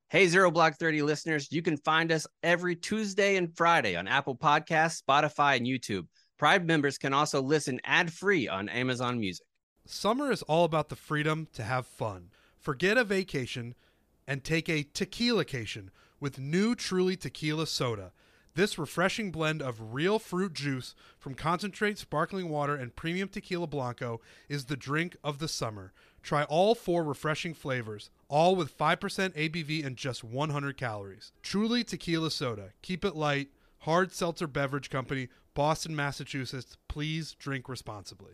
Hey, Zero Block 30 listeners, you can find us every Tuesday and Friday on Apple Podcasts, Spotify, and YouTube. Pride members can also listen ad-free on Amazon Music. Summer is all about the freedom to have fun. Forget a vacation and take a tequila-cation with new Truly Tequila Soda. This refreshing blend of real fruit juice from concentrate sparkling water and premium tequila blanco is the drink of the summer. Try all 4 refreshing flavors, all with 5% ABV and just 100 calories. Truly Tequila Soda. Keep it light. Hard Seltzer Beverage Company, Boston, Massachusetts. Please drink responsibly.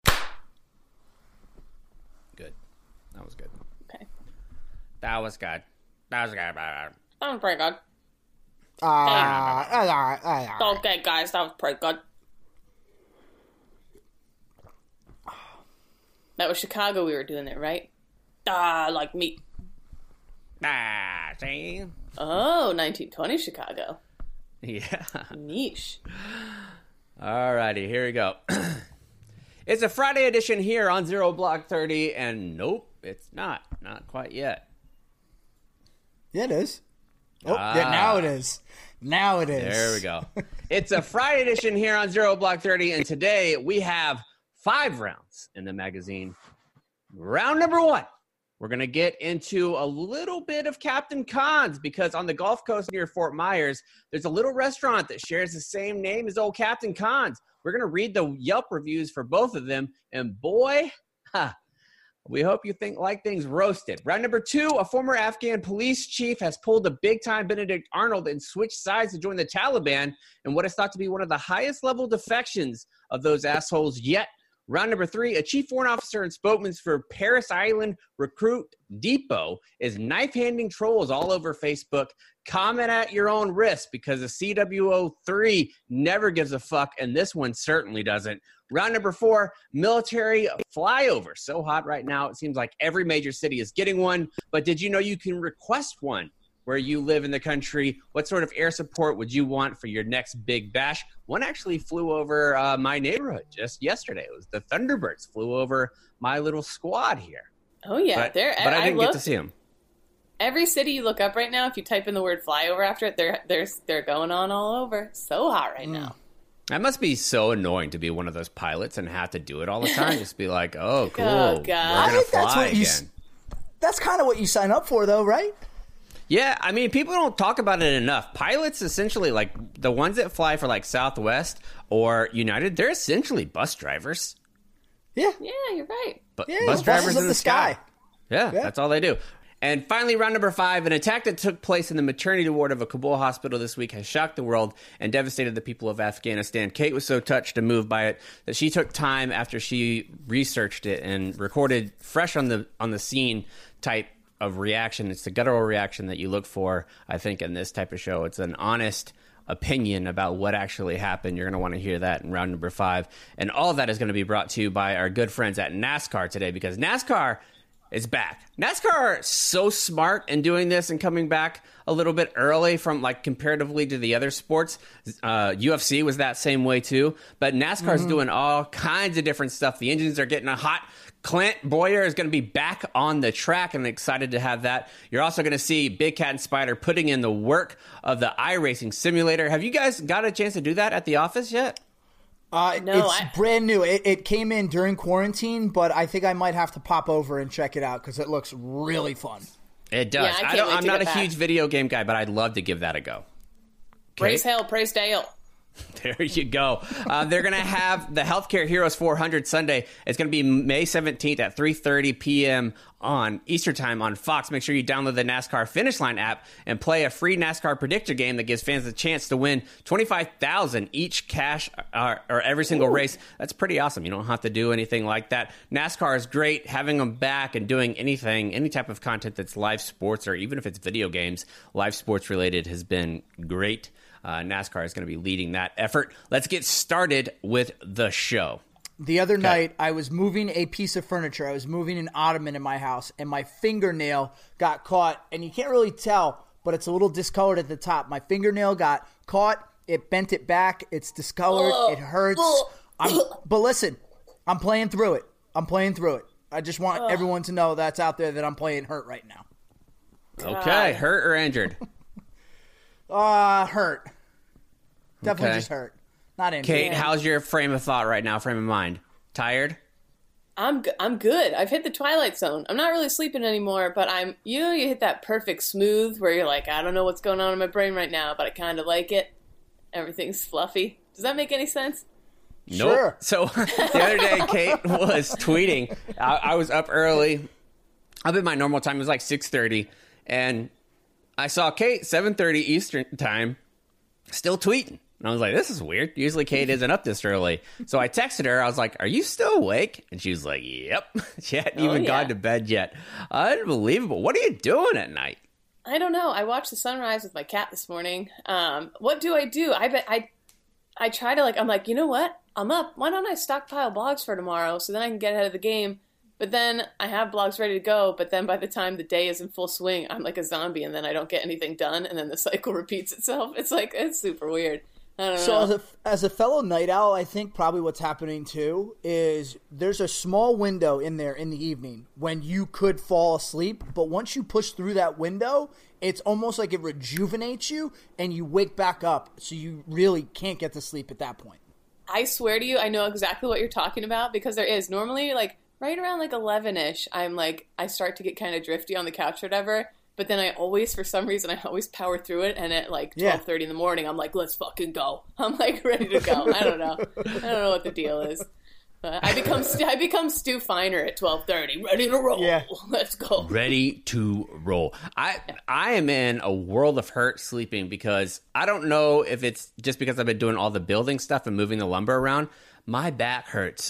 Good. That was good. Okay. That was good. That was good. That was pretty good. Okay, guys, that was pretty good. That was Chicago we were doing there, right? Like me. See? Oh, 1920 Chicago. Yeah. Niche. Alrighty, here we go. It's a Friday edition here on Zero Block 30, and nope, it's not. Not quite yet. Yeah, it is. Oh, yeah, now it is. Now it is. There we go. It's a Friday edition here on Zero Block 30, and today we have 5 rounds in the magazine. Round number 1, we're going to get into a little bit of Captain Khan's, because on the Gulf Coast near Fort Myers, there's a little restaurant that shares the same name as old Captain Khan's. We're going to read the Yelp reviews for both of them, and boy, we hope you like things roasted. Round number 2, a former Afghan police chief has pulled a big-time Benedict Arnold and switched sides to join the Taliban in what is thought to be one of the highest-level defections of those assholes yet. Round number 3, a chief foreign officer and spokesman for Paris Island Recruit Depot is knife-handing trolls all over Facebook. Comment at your own risk, because the CWO3 never gives a fuck, and this one certainly doesn't. Round number 4, military flyover. So hot right now, it seems like every major city is getting one. But did you know you can request one where you live in the country? What sort of air support would you want for your next big bash? One actually flew over my neighborhood just yesterday. It was the Thunderbirds flew over my little squad here. Oh, yeah. But I didn't get to see them. Every city you look up right now, if you type in the word flyover after it, they're going on all over. So hot right now. That must be so annoying to be one of those pilots and have to do it all the time. Just be like, oh, cool. Oh, God. I think that's what again. That's kind of what you sign up for, though, right? Yeah, I mean, people don't talk about it enough. Pilots, essentially, like the ones that fly for like Southwest or United, they're essentially bus drivers. Yeah. Yeah, you're right. Bus drivers in the sky. Yeah, that's all they do. And finally, round number 5, an attack that took place in the maternity ward of a Kabul hospital this week has shocked the world and devastated the people of Afghanistan. Kate was so touched and moved by it that she took time after she researched it and recorded fresh on the scene type of reaction. It's the guttural reaction that you look for, I think, in this type of show. It's an honest opinion about what actually happened. You're going to want to hear that in round number 5. And all of that is going to be brought to you by our good friends at NASCAR today, because NASCAR is back. NASCAR are so smart in doing this and coming back a little bit early from like comparatively to the other sports. UFC was that same way too, but NASCAR is doing all kinds of different stuff. The engines are getting hot. Clint Boyer is going to be back on the track, and I'm excited to have that. You're also going to see Big Cat and Spider putting in the work of the iRacing simulator. Have you guys got a chance to do that at the office yet? It's brand new. It came in during quarantine, but I think I might have to pop over and check it out because it looks really fun. It does. Yeah, I'm not a huge video game guy, but I'd love to give that a go. Praise Hail, praise Dale. There you go. They're going to have the Healthcare Heroes 400 Sunday. It's going to be May 17th at 3:30 p.m. on Eastern Time on Fox. Make sure you download the NASCAR Finish Line app and play a free NASCAR predictor game that gives fans a chance to win $25,000 each cash or every single race. That's pretty awesome. You don't have to do anything like that. NASCAR is great. Having them back and doing anything, any type of content that's live sports, or even if it's video games, live sports related, has been great. NASCAR is going to be leading that effort. Let's get started with the show. The other night, I was moving a piece of furniture. I was moving an ottoman in my house, and my fingernail got caught. And you can't really tell, but it's a little discolored at the top. My fingernail got caught. It bent it back. It's discolored. It hurts. But listen, I'm playing through it. I just want everyone to know that's out there that I'm playing hurt right now. Okay, hurt or injured? Hurt. Definitely Okay. just hurt. Not injured. Kate, how's your frame of thought right now, frame of mind? Tired? I'm good. I've hit the twilight zone. I'm not really sleeping anymore, but you hit that perfect smooth where you're like, I don't know what's going on in my brain right now, but I kind of like it. Everything's fluffy. Does that make any sense? Nope. Sure. So the other day, Kate was tweeting. I was up early. Up at my normal time. It was like 6:30. And I saw Kate, 7:30 Eastern time, still tweeting. And I was like, this is weird. Usually Kate isn't up this early. So I texted her. I was like, are you still awake? And she was like, yep. She hadn't even gone to bed yet. Unbelievable. What are you doing at night? I don't know. I watched the sunrise with my cat this morning. What do? I try to I'm like, you know what? I'm up. Why don't I stockpile blogs for tomorrow so then I can get ahead of the game? But then I have blogs ready to go. But then by the time the day is in full swing, I'm like a zombie and then I don't get anything done. And then the cycle repeats itself. It's super weird. I don't know. So as a fellow night owl, I think probably what's happening too is there's a small window in there in the evening when you could fall asleep. But once you push through that window, it's almost like it rejuvenates you and you wake back up. So you really can't get to sleep at that point. I swear to you, I know exactly what you're talking about because there is normally right around 11-ish, I start to get kind of drifty on the couch or whatever. But then for some reason, I always power through it. And at 12:30 in the morning, I'm like, let's fucking go. I'm ready to go. I don't know. I don't know what the deal is. I become Stu Feiner at 12:30. Ready to roll. Yeah. Let's go. Ready to roll. I am in a world of hurt sleeping because I don't know if it's just because I've been doing all the building stuff and moving the lumber around. My back hurts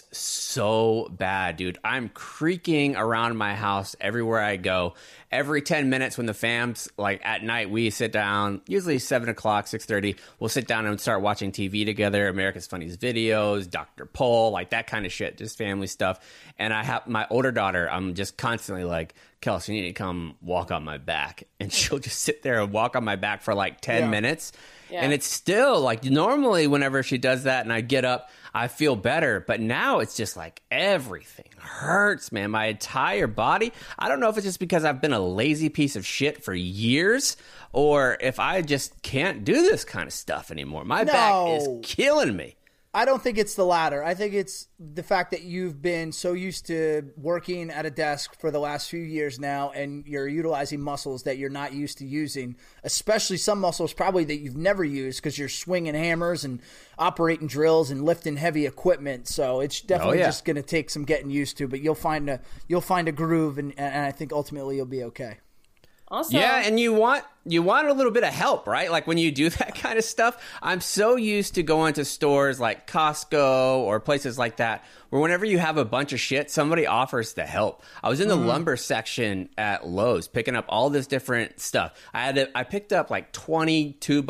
so bad, dude. I'm creaking around my house everywhere I go. Every 10 minutes when the fam's, at night, we sit down, usually 7 o'clock, 6:30, we'll sit down and start watching TV together, America's Funniest Videos, Dr. Pol, that kind of shit, just family stuff. And I have my older daughter, I'm just constantly like, Kelsey, you need to come walk on my back. And she'll just sit there and walk on my back for 10 minutes. Yeah. And it's still normally whenever she does that and I get up, I feel better. But now it's just everything hurts, man. My entire body. I don't know if it's just because I've been a lazy piece of shit for years or if I just can't do this kind of stuff anymore. My back is killing me. I don't think it's the latter. I think it's the fact that you've been so used to working at a desk for the last few years now and you're utilizing muscles that you're not used to using, especially some muscles probably that you've never used because you're swinging hammers and operating drills and lifting heavy equipment. So it's definitely just going to take some getting used to, but you'll find a groove and I think ultimately you'll be okay. Also, yeah, and you want a little bit of help, right? When you do that kind of stuff, I'm so used to going to stores like Costco or places like that where whenever you have a bunch of shit, somebody offers to help. I was in the lumber section at Lowe's picking up all this different stuff. I picked up 20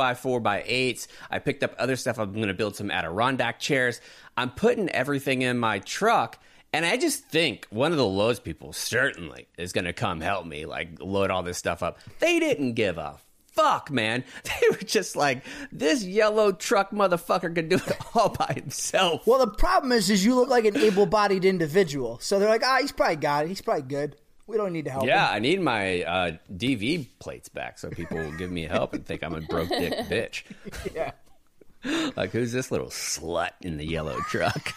2x4x8s. I picked up other stuff. I'm going to build some Adirondack chairs. I'm putting everything in my truck. And I just think one of the Lowe's people certainly is going to come help me, load all this stuff up. They didn't give a fuck, man. They were just this yellow truck motherfucker could do it all by himself. Well, the problem is you look like an able-bodied individual. So they're like, he's probably got it. He's probably good. We don't need to help him. Yeah, I need my DV plates back so people will give me help and think I'm a broke dick bitch. Yeah. Who's this little slut in the yellow truck?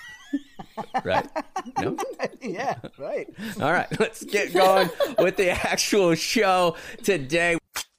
Right? No? Yeah, right. All right, let's get going with the actual show today.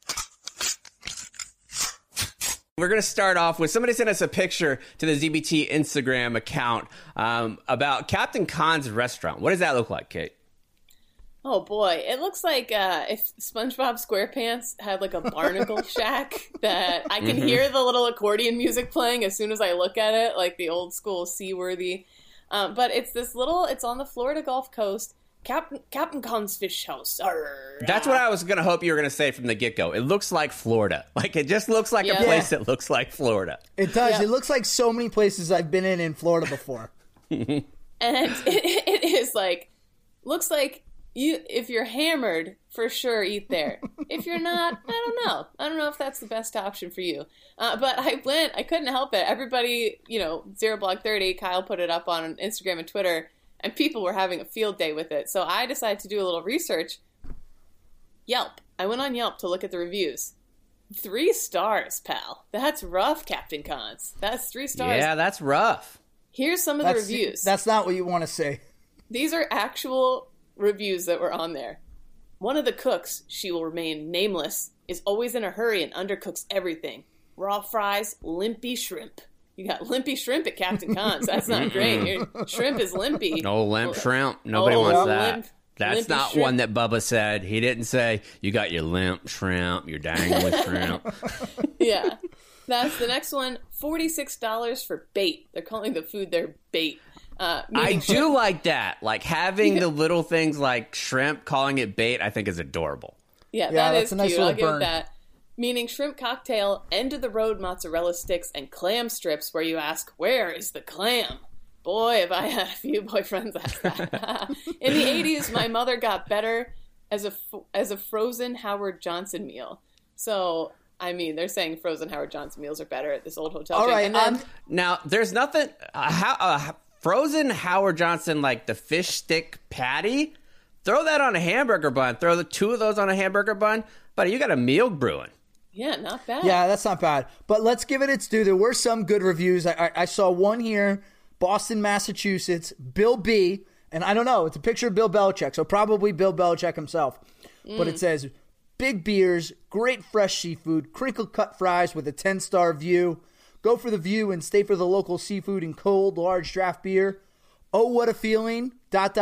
We're going to start off with somebody sent us a picture to the ZBT Instagram account about Captain Khan's restaurant. What does that look like, Kate? Oh boy, it looks like if SpongeBob SquarePants had a barnacle shack that I can hear the little accordion music playing as soon as I look at it, like the old school Seaworthy. But it's it's on the Florida Gulf Coast. Captain Khan's Fish House. Arr, That's what I was going to hope you were going to say from the get-go. It looks like Florida. It just looks like a place that looks like Florida. It does. Yep. It looks like so many places I've been in Florida before. And it is looks like if you're hammered, for sure eat there. If you're not, I don't know. I don't know if that's the best option for you. But I couldn't help it. Everybody, Zero Blog 30, Kyle put it up on Instagram and Twitter, and people were having a field day with it. So I decided to do a little research. Yelp. I went on Yelp to look at the reviews. 3 stars, pal. That's rough, Captain Cons. That's 3 stars. Yeah, that's rough. Here's some of the reviews. That's not what you want to say. These are actual reviews that were on there. One of the cooks, she will remain nameless, is always in a hurry and undercooks everything. Raw fries, limpy shrimp. You got limpy shrimp at Captain Cons. That's not great. Your shrimp is limpy. No limp shrimp. Nobody wants that. That's limpy not shrimp. one that Bubba said. He didn't say, you got your limp shrimp, your dangling shrimp. Yeah. That's the next one. $46 for bait. They're calling the food their bait. I do like that. Like having the little things like shrimp, calling it bait, I think is adorable. Yeah, Yeah, that that's is a nice cute. little I'll give burn. that. Meaning shrimp cocktail, end of the road mozzarella sticks, and clam strips where you ask, where is the clam? Boy, have I had a few boyfriends ask that. In the 80s, my mother got better as a frozen Howard Johnson meal. So, I mean, they're saying frozen Howard Johnson meals are better at this old hotel All chain. right, And then, Now, there's nothing... frozen Howard Johnson, like the fish stick patty, throw that on a hamburger bun. Throw the 2 of those on a hamburger bun. But you got a meal brewing. yeah, not bad. Yeah, that's not bad. But let's give it its due. There were some good reviews. I saw one here, Boston, Massachusetts, Bill B. And I don't know, it's a picture of Bill Belichick, so probably Bill Belichick himself. But it says, big beers, great fresh seafood, crinkle-cut fries with a 10-star view. Go for the view and stay for the local seafood and cold, large draft beer. Oh, what a feeling, ...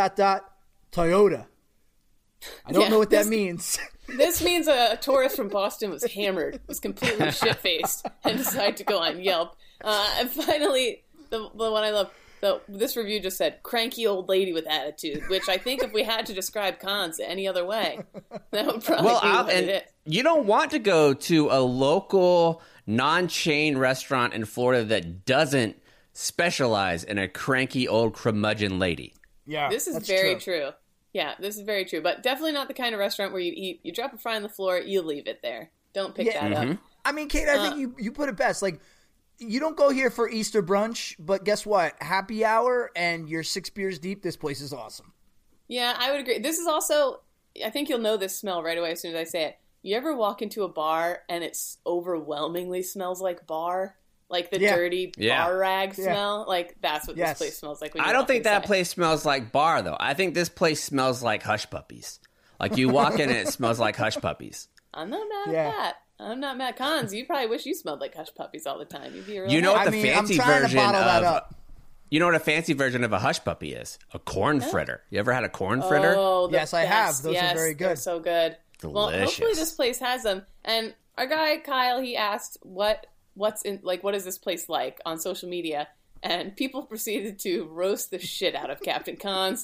Toyota. I don't know what that means. This means a tourist from Boston was hammered, was completely shit-faced, and decided to go on Yelp. And finally, the one I love, this review just said, cranky old lady with attitude, which I think if we had to describe Cons any other way, that would probably be what it is. You don't want to go to a local non-chain restaurant in Florida that doesn't specialize in a cranky old curmudgeon lady. Yeah, This is that's very true. Yeah, this is very true. But definitely not the kind of restaurant where you eat, you drop a fry on the floor, you leave it there. Don't pick that up. I mean, Kate, I think you put it best. Like, you don't go here for Easter brunch, but guess what? Happy hour and you're 6 beers deep. This place is awesome. Yeah, I would agree. This is also, I think you'll know this smell right away as soon as I say it. You ever walk into a bar and it overwhelmingly smells like bar? Like the dirty bar rag smell? Like, that's what this place smells like. When you I don't walk think that inside. place smells like bar, though. I think this place smells like hush puppies. Like, you walk in and it smells like hush puppies. I'm not mad at that. I'm not mad. Cons, you probably wish you smelled like hush puppies all the time. You'd be real You know happy. what the fancy I'm trying version to bottle that of... up. You know what a fancy version of a hush puppy is? A corn fritter. You ever had a corn fritter? Oh, the Yes, I have. best. Those are very good. They're so good. Well, Delicious. hopefully this place has them. And our guy Kyle, he asked what's in, like, what is this place like on social media? And people proceeded to roast the shit out of Captain Cons.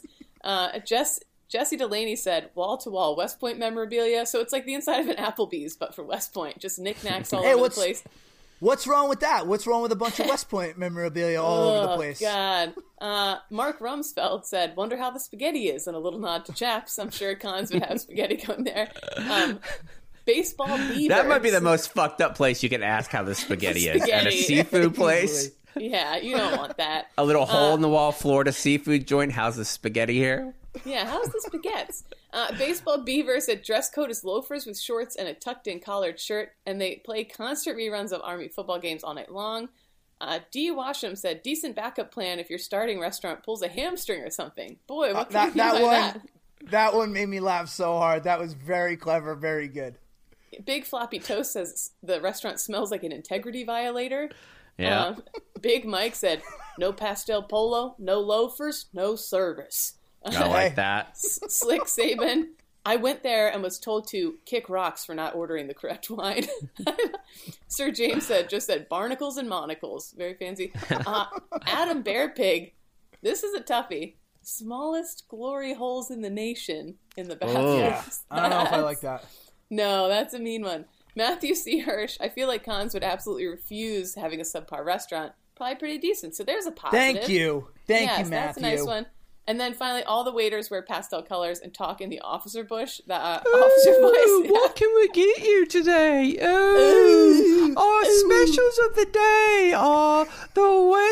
Jesse Delaney said, wall to wall West Point memorabilia. So it's like the inside of an Applebee's, but for West Point, just knickknacks all over the place. What's wrong with that? What's wrong with a bunch of West Point memorabilia all over the place? Oh, God. Mark Rumsfeld said, wonder how the spaghetti is, and a little nod to Chaps. I'm sure Cons would have spaghetti going there. Baseball beavers. That might be the most fucked up place you can ask how the spaghetti is. At a Spaghetti. seafood place. Yeah, you don't want that. A little hole-in-the-wall Florida seafood joint. How's the spaghetti here? Yeah, how's the spaghettis? Baseball Beaver said dress code is loafers with shorts and a tucked-in collared shirt, and they play constant reruns of Army football games all night long. D. Washam said decent backup plan if your starting restaurant pulls a hamstring or something. Boy, what can you do by that? That one made me laugh so hard. That was very clever, very good. Big Floppy Toast says the restaurant smells like an integrity violator. Yeah. Big Mike said no pastel polo, no loafers, no service. I like that. Slick Saban, I went there and was told to kick rocks for not ordering the correct wine. Sir James said barnacles and monocles. Very fancy. Adam Bearpig, this is a toughie. Smallest glory holes in the nation in the bathroom. Oh. I don't know if I like that. No, that's a mean one. Matthew C. Hirsch, I feel like Cons would absolutely refuse having a subpar restaurant. Probably pretty decent. So there's a positive. Thank you. Thank you, Matthew. That's a nice one. And then finally, all the waiters wear pastel colors and talk in the officer bush. The officer voice. Yeah. What can we get you today? Oh, our specials of the day are the West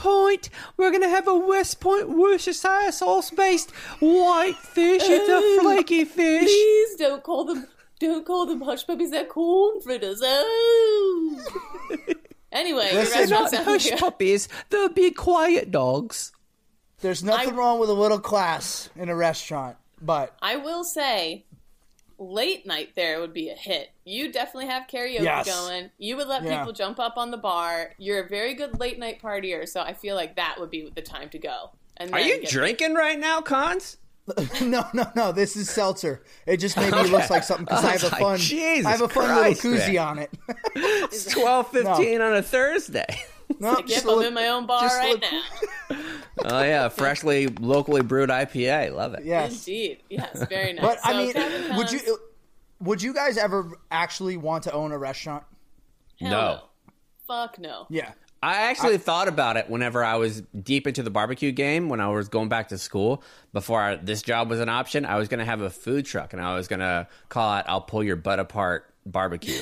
Point. We're going to have a West Point Worcestershire sauce-based white fish. It's a flaky fish. Please don't call them hush puppies. They're corn fritters. Oh. Anyway, your They're not restaurant hush sounds puppies. They'll be quiet dogs. There's nothing wrong with a little class in a restaurant, but I will say, late night there would be a hit. You definitely have karaoke going. You would let people jump up on the bar. You're a very good late night partier, so I feel like that would be the time to go. And Are you drinking right now, Cons? No. This is seltzer. It just made me look like something because I have a fun little koozie on it. It's 12:15 on a Thursday. No, Yep, I'm in my own bar right now. Oh yeah, freshly locally brewed IPA. Love it. Yes, Indeed. Yes, very nice. but So, I mean, Captain Cons, would you guys ever actually want to own a restaurant? hell No. Fuck no. Yeah. I actually thought about it whenever I was deep into the barbecue game when I was going back to school. Before this job was an option, I was going to have a food truck, and I was going to call it "I'll Pull Your Butt Apart Barbecue."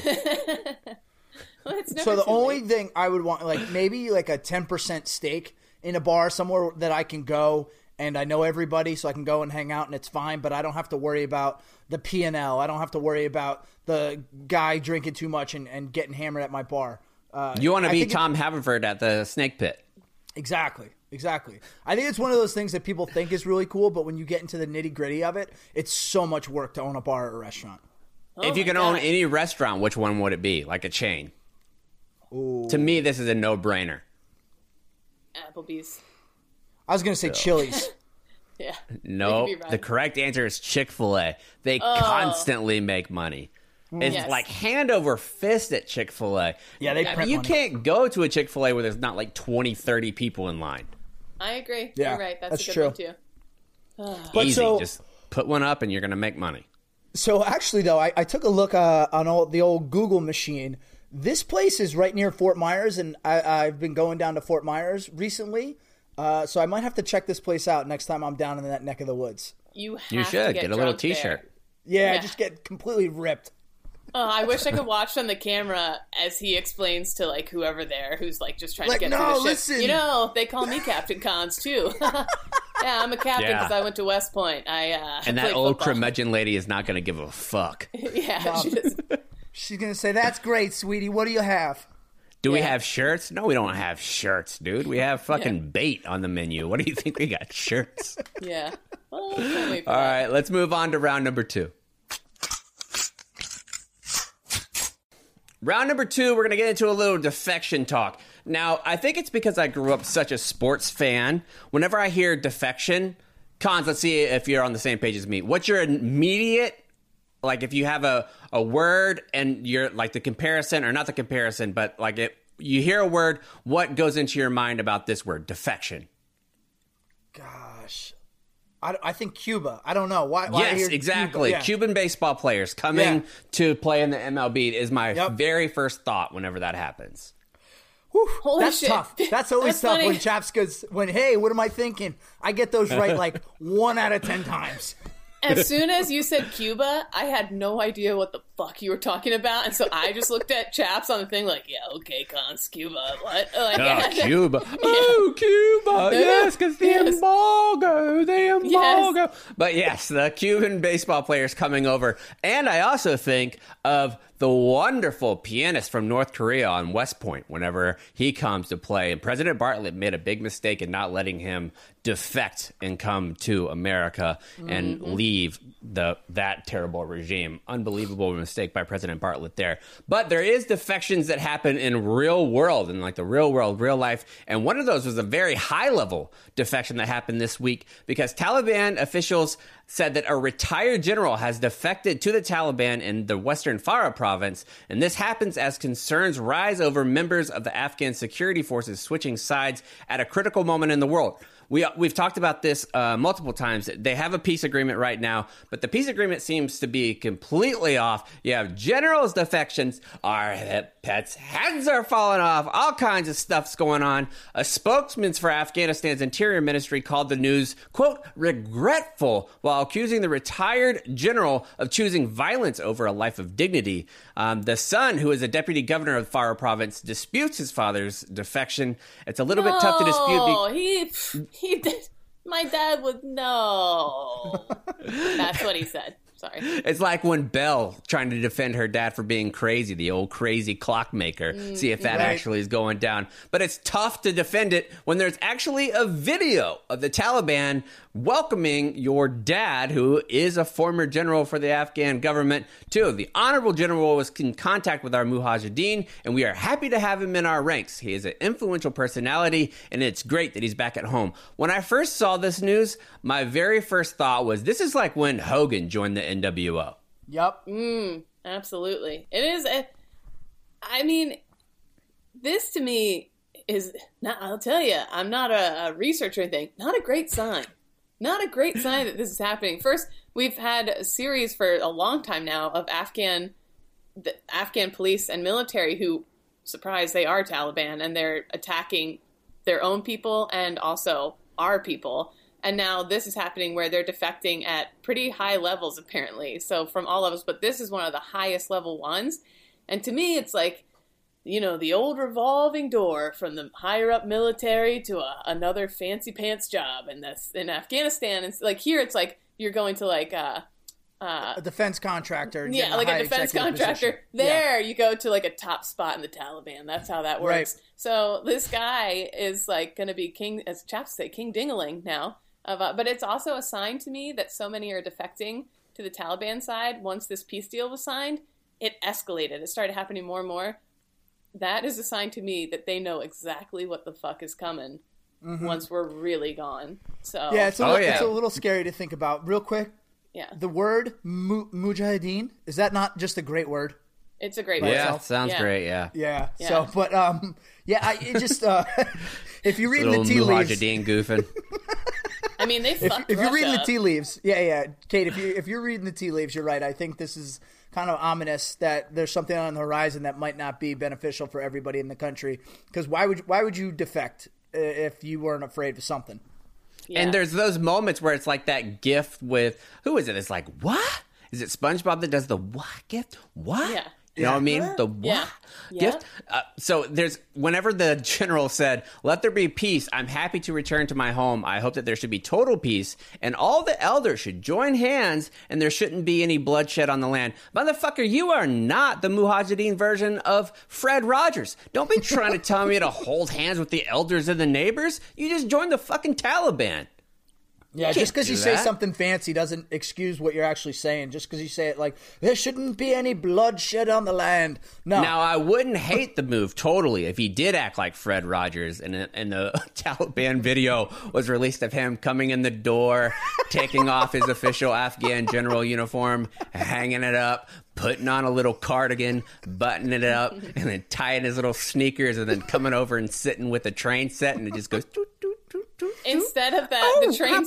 Well, it's never So the too only late. thing I would want, like maybe like a 10% stake in a bar somewhere that I can go and I know everybody, so I can go and hang out and it's fine. But I don't have to worry about the P&L. I don't have to worry about the guy drinking too much and getting hammered at my bar. You want to I be think Tom Haverford at the Snake Pit. Exactly. I think it's one of those things that people think is really cool, but when you get into the nitty gritty of it, it's so much work to own a bar or a restaurant. If you my can own God. any restaurant, which one would it be? Like a chain? Ooh. To me, this is a no-brainer. Applebee's. I was going to say Chili's. Yeah. No, You could be right. the correct answer is Chick-fil-A. They constantly make money. It's Yes. like hand over fist at Chick-fil-A. Yeah, they print You money. can't go to a Chick-fil-A where there's not like 20, 30 people in line. I agree. Yeah, You're right. That's that's a good true. one, too. But Easy. so- Just put one up and you're going to make money. So actually, though, I took a look on the old Google machine. This place is right near Fort Myers, and I've been going down to Fort Myers recently. So I might have to check this place out next time I'm down in that neck of the woods. You have You to should get get a little drunk there. T-shirt. Yeah, Yeah. just get completely ripped. Oh, I wish I could watch on the camera as he explains to like whoever there who's like just trying Like, to get no, through the ship. listen. You know, they call me Captain Cons too. Yeah, I'm a captain Yeah. because I went to West Point. And that played old football. curmudgeon lady is not going to give a fuck. Yeah, she just, She's gonna say, "That's great, sweetie. What do you have?" Do we Yeah. have shirts? No, we don't have shirts, dude. We have fucking Yeah. bait on the menu. What do you think we got shirts? yeah. Well, can't wait for All that. right, let's move on to round number 2. Round number 2, we're going to get into a little defection talk. Now, I think it's because I grew up such a sports fan. Whenever I hear defection, Cons, let's see if you're on the same page as me. What's your immediate, like if you have a word and you're like the comparison, or not the comparison, but like you hear a word, what goes into your mind about this word, defection? Gosh, I think Cuba. I don't know why. I Yes, hear exactly. Cuba. Yeah. Cuban baseball players coming Yeah. to play in the MLB is my Yep. very first thought whenever that happens. Whew, Holy that's shit. tough. That's always That's tough funny. when chaps goes hey, what am I thinking? I get those right like 1 out of 10 times. As soon as you said Cuba, I had no idea what the fuck you were talking about, and so I just looked at Chaps on the thing like, yeah, okay, Cons, Cuba, what? Like, Oh, Cuba. Oh, Cuba. Yes, because the Yes. embargo. The embargo. Yes. But yes, the Cuban baseball players coming over. And I also think of the wonderful pianist from North Korea on West Point whenever he comes to play. And President Bartlett made a big mistake in not letting him defect and come to America and leave that terrible regime. Unbelievable mistake by President Bartlett there. But there is defections that happen in real world, in like the real world, real life. And one of those was a very high level defection that happened this week because Taliban officials said that a retired general has defected to the Taliban in the western Farah province, and this happens as concerns rise over members of the Afghan security forces switching sides at a critical moment in the world. we've talked about this multiple times. They have a peace agreement right now, but the peace agreement seems to be completely off. You have generals' defections, our pets' heads are falling off, all kinds of stuff's going on. A spokesman for Afghanistan's Interior Ministry called the news, quote, regretful, while accusing the retired general of choosing violence over a life of dignity. The son, who is a deputy governor of Farah province, disputes his father's defection. It's a little bit tough to dispute. He did. My dad would know. That's what he said. Sorry. It's like when Belle trying to defend her dad for being crazy, the old crazy clockmaker. See if that actually is going down. But it's tough to defend it when there's actually a video of the Taliban welcoming your dad, who is a former general for the Afghan government, too. The Honorable General was in contact with our Mujahideen, and we are happy to have him in our ranks. He is an influential personality, and it's great that he's back at home. When I first saw this news, my very first thought was, this is like when Hogan joined the NWO. Yep. Absolutely. It is. I mean, this to me is not, I'll tell you, I'm not a researcher or anything. Not a great sign. Not a great sign that this is happening. First, we've had a series for a long time now of the Afghan police and military who, surprise, they are Taliban, and they're attacking their own people and also our people. And now this is happening where they're defecting at pretty high levels, apparently. So from all of us, but this is one of the highest level ones. And to me, it's like, you know, the old revolving door from the higher up military to another fancy pants job. And that's in Afghanistan. And like here, it's like you're going to like a defense contractor. Yeah, like a defense contractor. Position. There, you go to like a top spot in the Taliban. That's how that works. Right. So this guy is like going to be king, as chaps say, King Dingaling now. But it's also a sign to me that so many are defecting to the Taliban side. Once this peace deal was signed, it escalated. It started happening more and more. That is a sign to me that they know exactly what the fuck is coming once we're really gone. So yeah, it's a little scary to think about. Real quick, the word mujahideen, is that not just a great word? It's a great word. Yeah, sounds great. Yeah. So, but it just if you read the tea leaves, mujahideen goofing. I mean, they fucked if you're reading up. the tea leaves, Kate, if you're reading the tea leaves, you're right. I think this is kind of ominous that there's something on the horizon that might not be beneficial for everybody in the country. Because why would you defect if you weren't afraid of something? Yeah. And there's those moments where it's like that gif with, who is it? It's like, what? Is it SpongeBob that does the what gift? What? Yeah. You know what I mean? The what gift? So whenever the general said, let there be peace, I'm happy to return to my home. I hope that there should be total peace, and all the elders should join hands, and there shouldn't be any bloodshed on the land. Motherfucker, you are not the Mujahideen version of Fred Rogers. Don't be trying to tell me to hold hands with the elders and the neighbors. You just joined the fucking Taliban. Yeah, just because you say something fancy doesn't excuse what you're actually saying. Just because you say it like, there shouldn't be any bloodshed on the land. No. Now, I wouldn't hate the move totally if he did act like Fred Rogers and the Taliban video was released of him coming in the door, taking off his official Afghan general uniform, hanging it up, putting on a little cardigan, buttoning it up, and then tying his little sneakers, and then coming over and sitting with a train set, and it just goes... Instead of that, the train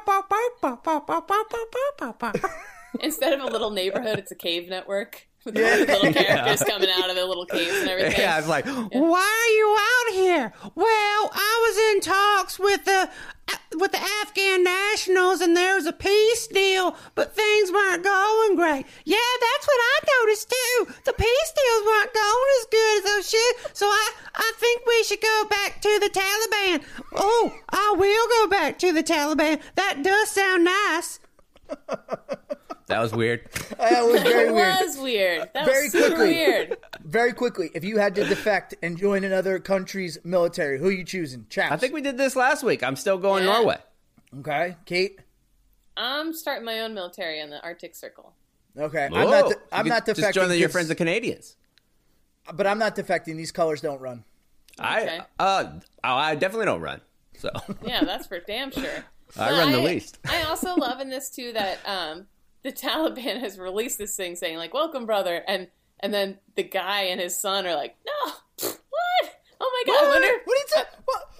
set. Instead of a little neighborhood, it's a cave network with little characters coming out of their little caves and everything. Yeah, it's like, why are you out here? Well, I was in talks with the Afghan nationals, and there was a peace deal, but things weren't going great. Yeah, that's what I noticed too. The peace deals weren't going as good as those should. So I think we should go back to the Taliban. Oh, I will go back to the Taliban. That does sound nice. that was weird. That was very weird. It was weird. That was super weird. Very quickly, if you had to defect and join another country's military, who are you choosing? Chaps. I think we did this last week. I'm still going Norway. Okay. Kate? I'm starting my own military in the Arctic Circle. Okay. Whoa. I'm not defecting. Just join your friends the Canadians. But I'm not defecting. These colors don't run. Okay. I definitely don't run. So yeah, that's for damn sure. I run the least. I also love in this too that the Taliban has released this thing saying like, welcome, brother. And then the guy and his son are like, no, what? Oh my God. What are you talking?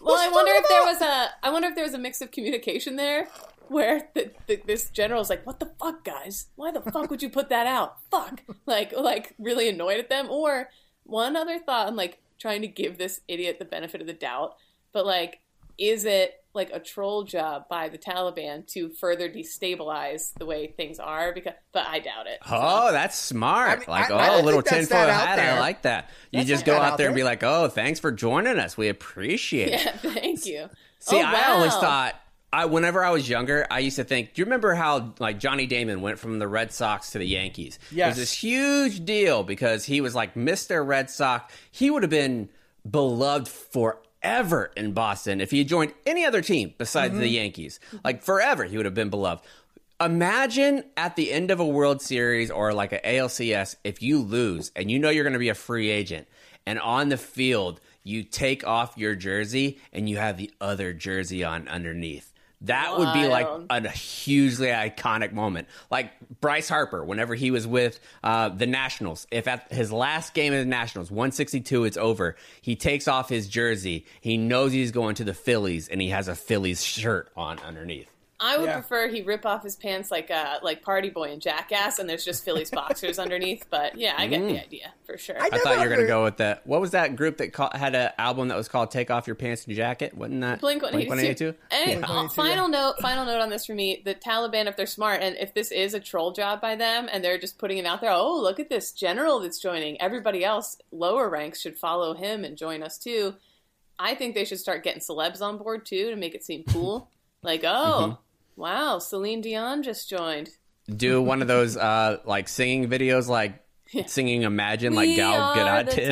Well, I wonder if there was a mix of communication there, where this general's like, "What the fuck, guys? Why the fuck would you put that out? Fuck!" Like really annoyed at them. Or one other thought, I'm like trying to give this idiot the benefit of the doubt, but like, is it like a troll job by the Taliban to further destabilize the way things are? But I doubt it. Oh, that's smart. I mean, a little think that's tinfoil that out hat. there. I like that. You That's just not go that out there and there. be like, oh, thanks for joining us. We appreciate it. Yeah, thank you. See, Oh, I wow. always thought, whenever I was younger, I used to think, do you remember how like Johnny Damon went from the Red Sox to the Yankees? Yes. It was this huge deal because he was like Mr. Red Sox. He would have been beloved forever in Boston if he had joined any other team besides the Yankees. Like forever, he would have been beloved. Imagine at the end of a World Series or like an ALCS, if you lose and you know you're going to be a free agent, and on the field you take off your jersey and you have the other jersey on underneath. That would be like Wild. a hugely iconic moment. Like Bryce Harper, whenever he was with the Nationals, if at his last game of the Nationals, 162, it's over, he takes off his jersey, he knows he's going to the Phillies, and he has a Phillies shirt on underneath. I would Yeah. prefer he rip off his pants like Party Boy and Jackass, and there's just Phillies boxers underneath. But yeah, I get the idea for sure. I thought you were going to go with that. What was that group that had an album that was called "Take Off Your Pants and Jacket"? Wasn't that Blink 182. And Yeah. final note on this for me: the Taliban, if they're smart, and if this is a troll job by them, and they're just putting it out there, oh, look at this general that's joining. Everybody else, lower ranks, should follow him and join us too. I think they should start getting celebs on board too to make it seem cool. Like, oh, wow, Celine Dion just joined. Do one of those like singing videos, like singing "Imagine" like We Gal are Gadot the did.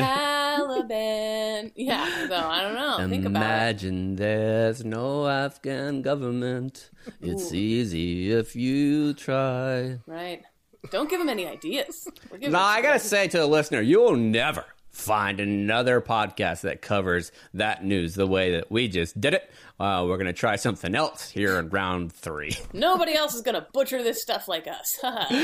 Taliban. Yeah, so I don't know. Think about it. Imagine there's no Afghan government. It's easy if you try. Right. Don't give them any ideas. We're giving No, them I gotta some say to the listener, you will never find another podcast that covers that news the way that we just did it. We're gonna try something else here in round 3. Nobody else is going to butcher this stuff like us.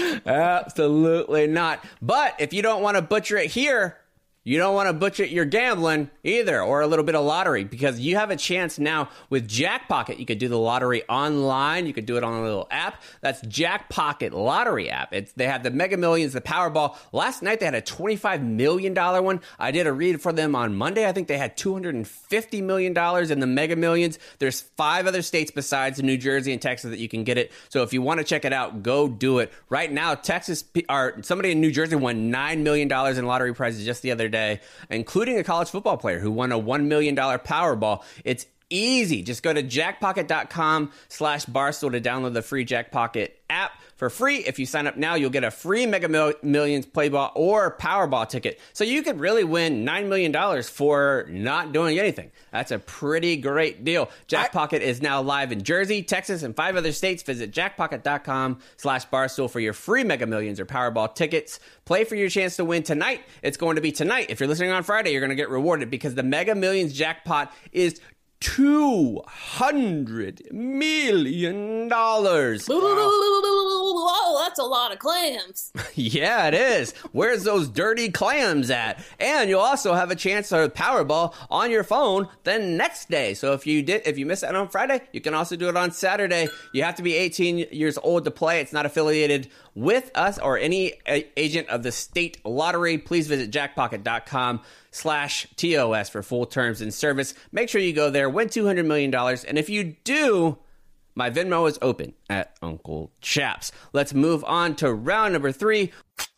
Absolutely not. But if you don't want to butcher it here, you don't want to butcher your gambling either, or a little bit of lottery, because you have a chance now with Jackpocket. You could do the lottery online. You could do it on a little app. That's Jackpocket Lottery app. They have the Mega Millions, the Powerball. Last night they had a $25 million one. I did a read for them on Monday. I think they had $250 million in the Mega Millions. There's 5 other states besides New Jersey and Texas that you can get it. So if you want to check it out, go do it. Right now, somebody in New Jersey won $9 million in lottery prizes just the other day, including a college football player who won a $1 million Powerball. It's easy. Just go to jackpocket.com/Barstool to download the free Jackpocket app for free. If you sign up now, you'll get a free Mega Millions Playball or Powerball ticket. So you could really win $9 million for not doing anything. That's a pretty great deal. Jackpocket is now live in Jersey, Texas, and 5 other states. Visit jackpocket.com/Barstool for your free Mega Millions or Powerball tickets. Play for your chance to win tonight. It's going to be tonight. If you're listening on Friday, you're going to get rewarded because the Mega Millions jackpot is $200 million. Whoa, that's a lot of clams. Yeah, it is. Where's those dirty clams at? And you'll also have a chance to Powerball on your phone the next day. So if you miss that on Friday, you can also do it on Saturday. You have to be 18 years old to play. It's not affiliated with us or any agent of the state lottery. Please visit jackpocket.com/TOS for full terms and service. Make sure you go there, win $200 million. And if you do, my Venmo is open at Uncle Chaps. Let's move on to round number 3.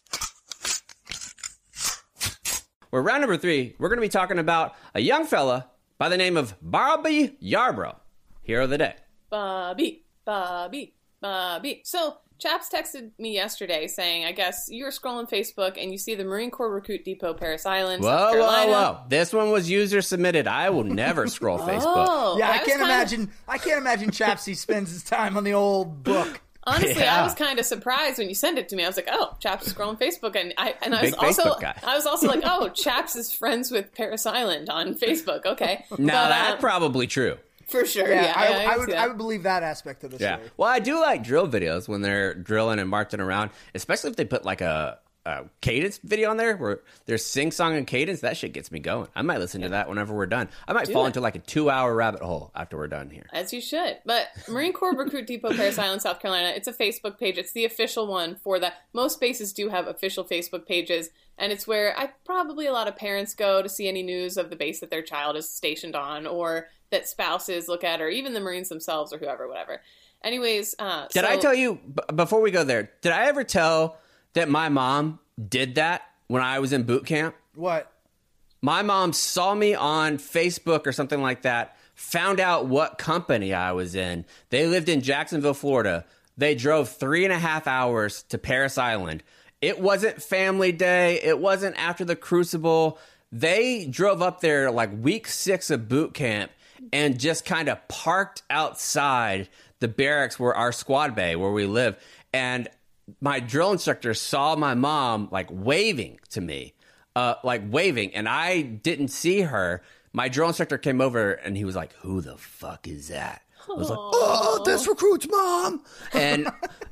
We're round number 3. We're going to be talking about a young fella by the name of Bobby Yarbrough. Hero of the day. Bobby. So, Chaps texted me yesterday saying, I guess you were scrolling Facebook and you see the Marine Corps Recruit Depot, Paris Island, South Carolina. Whoa. This one was user submitted. I will never scroll Facebook. Oh, Yeah, I was can't kinda- imagine. I can't imagine Chapsy spends his time on the old book. Honestly, Yeah. I was kind of surprised when you sent it to me. I was like, "Oh, Chaps is scrolling Facebook," and I was Big also Facebook guy. I was also like, "Oh, Chaps is friends with Paris Island on Facebook." Okay, Now, But, that's probably true. for sure. Yeah, Yeah, I can would. see I that. would believe that aspect of the Yeah. story. Well, I do like drill videos when they're drilling and marching around, especially if they put like a cadence video on there where there's sing song and cadence. That shit gets me going. I might listen to that whenever we're done. I might fall into like a 2-hour rabbit hole after we're done here. As you should. But Marine Corps Recruit Depot, Parris Island, South Carolina, it's a Facebook page. It's the official one for that. Most bases do have official Facebook pages, and it's where probably a lot of parents go to see any news of the base that their child is stationed on, or that spouses look at, or even the Marines themselves, or whoever, whatever. Anyways, did I tell you, before we go there, did I ever tell that my mom did that when I was in boot camp? What? My mom saw me on Facebook or something like that, found out what company I was in. They lived in Jacksonville, Florida. They drove 3.5 hours to Parris Island. It wasn't family day. It wasn't after the Crucible. They drove up there like week 6 of boot camp and just kind of parked outside the barracks where our squad bay, where we live. And my drill instructor saw my mom like waving to me, and I didn't see her. My drill instructor came over and he was like, "Who the fuck is that?" I was like, "Oh, this recruit's mom." And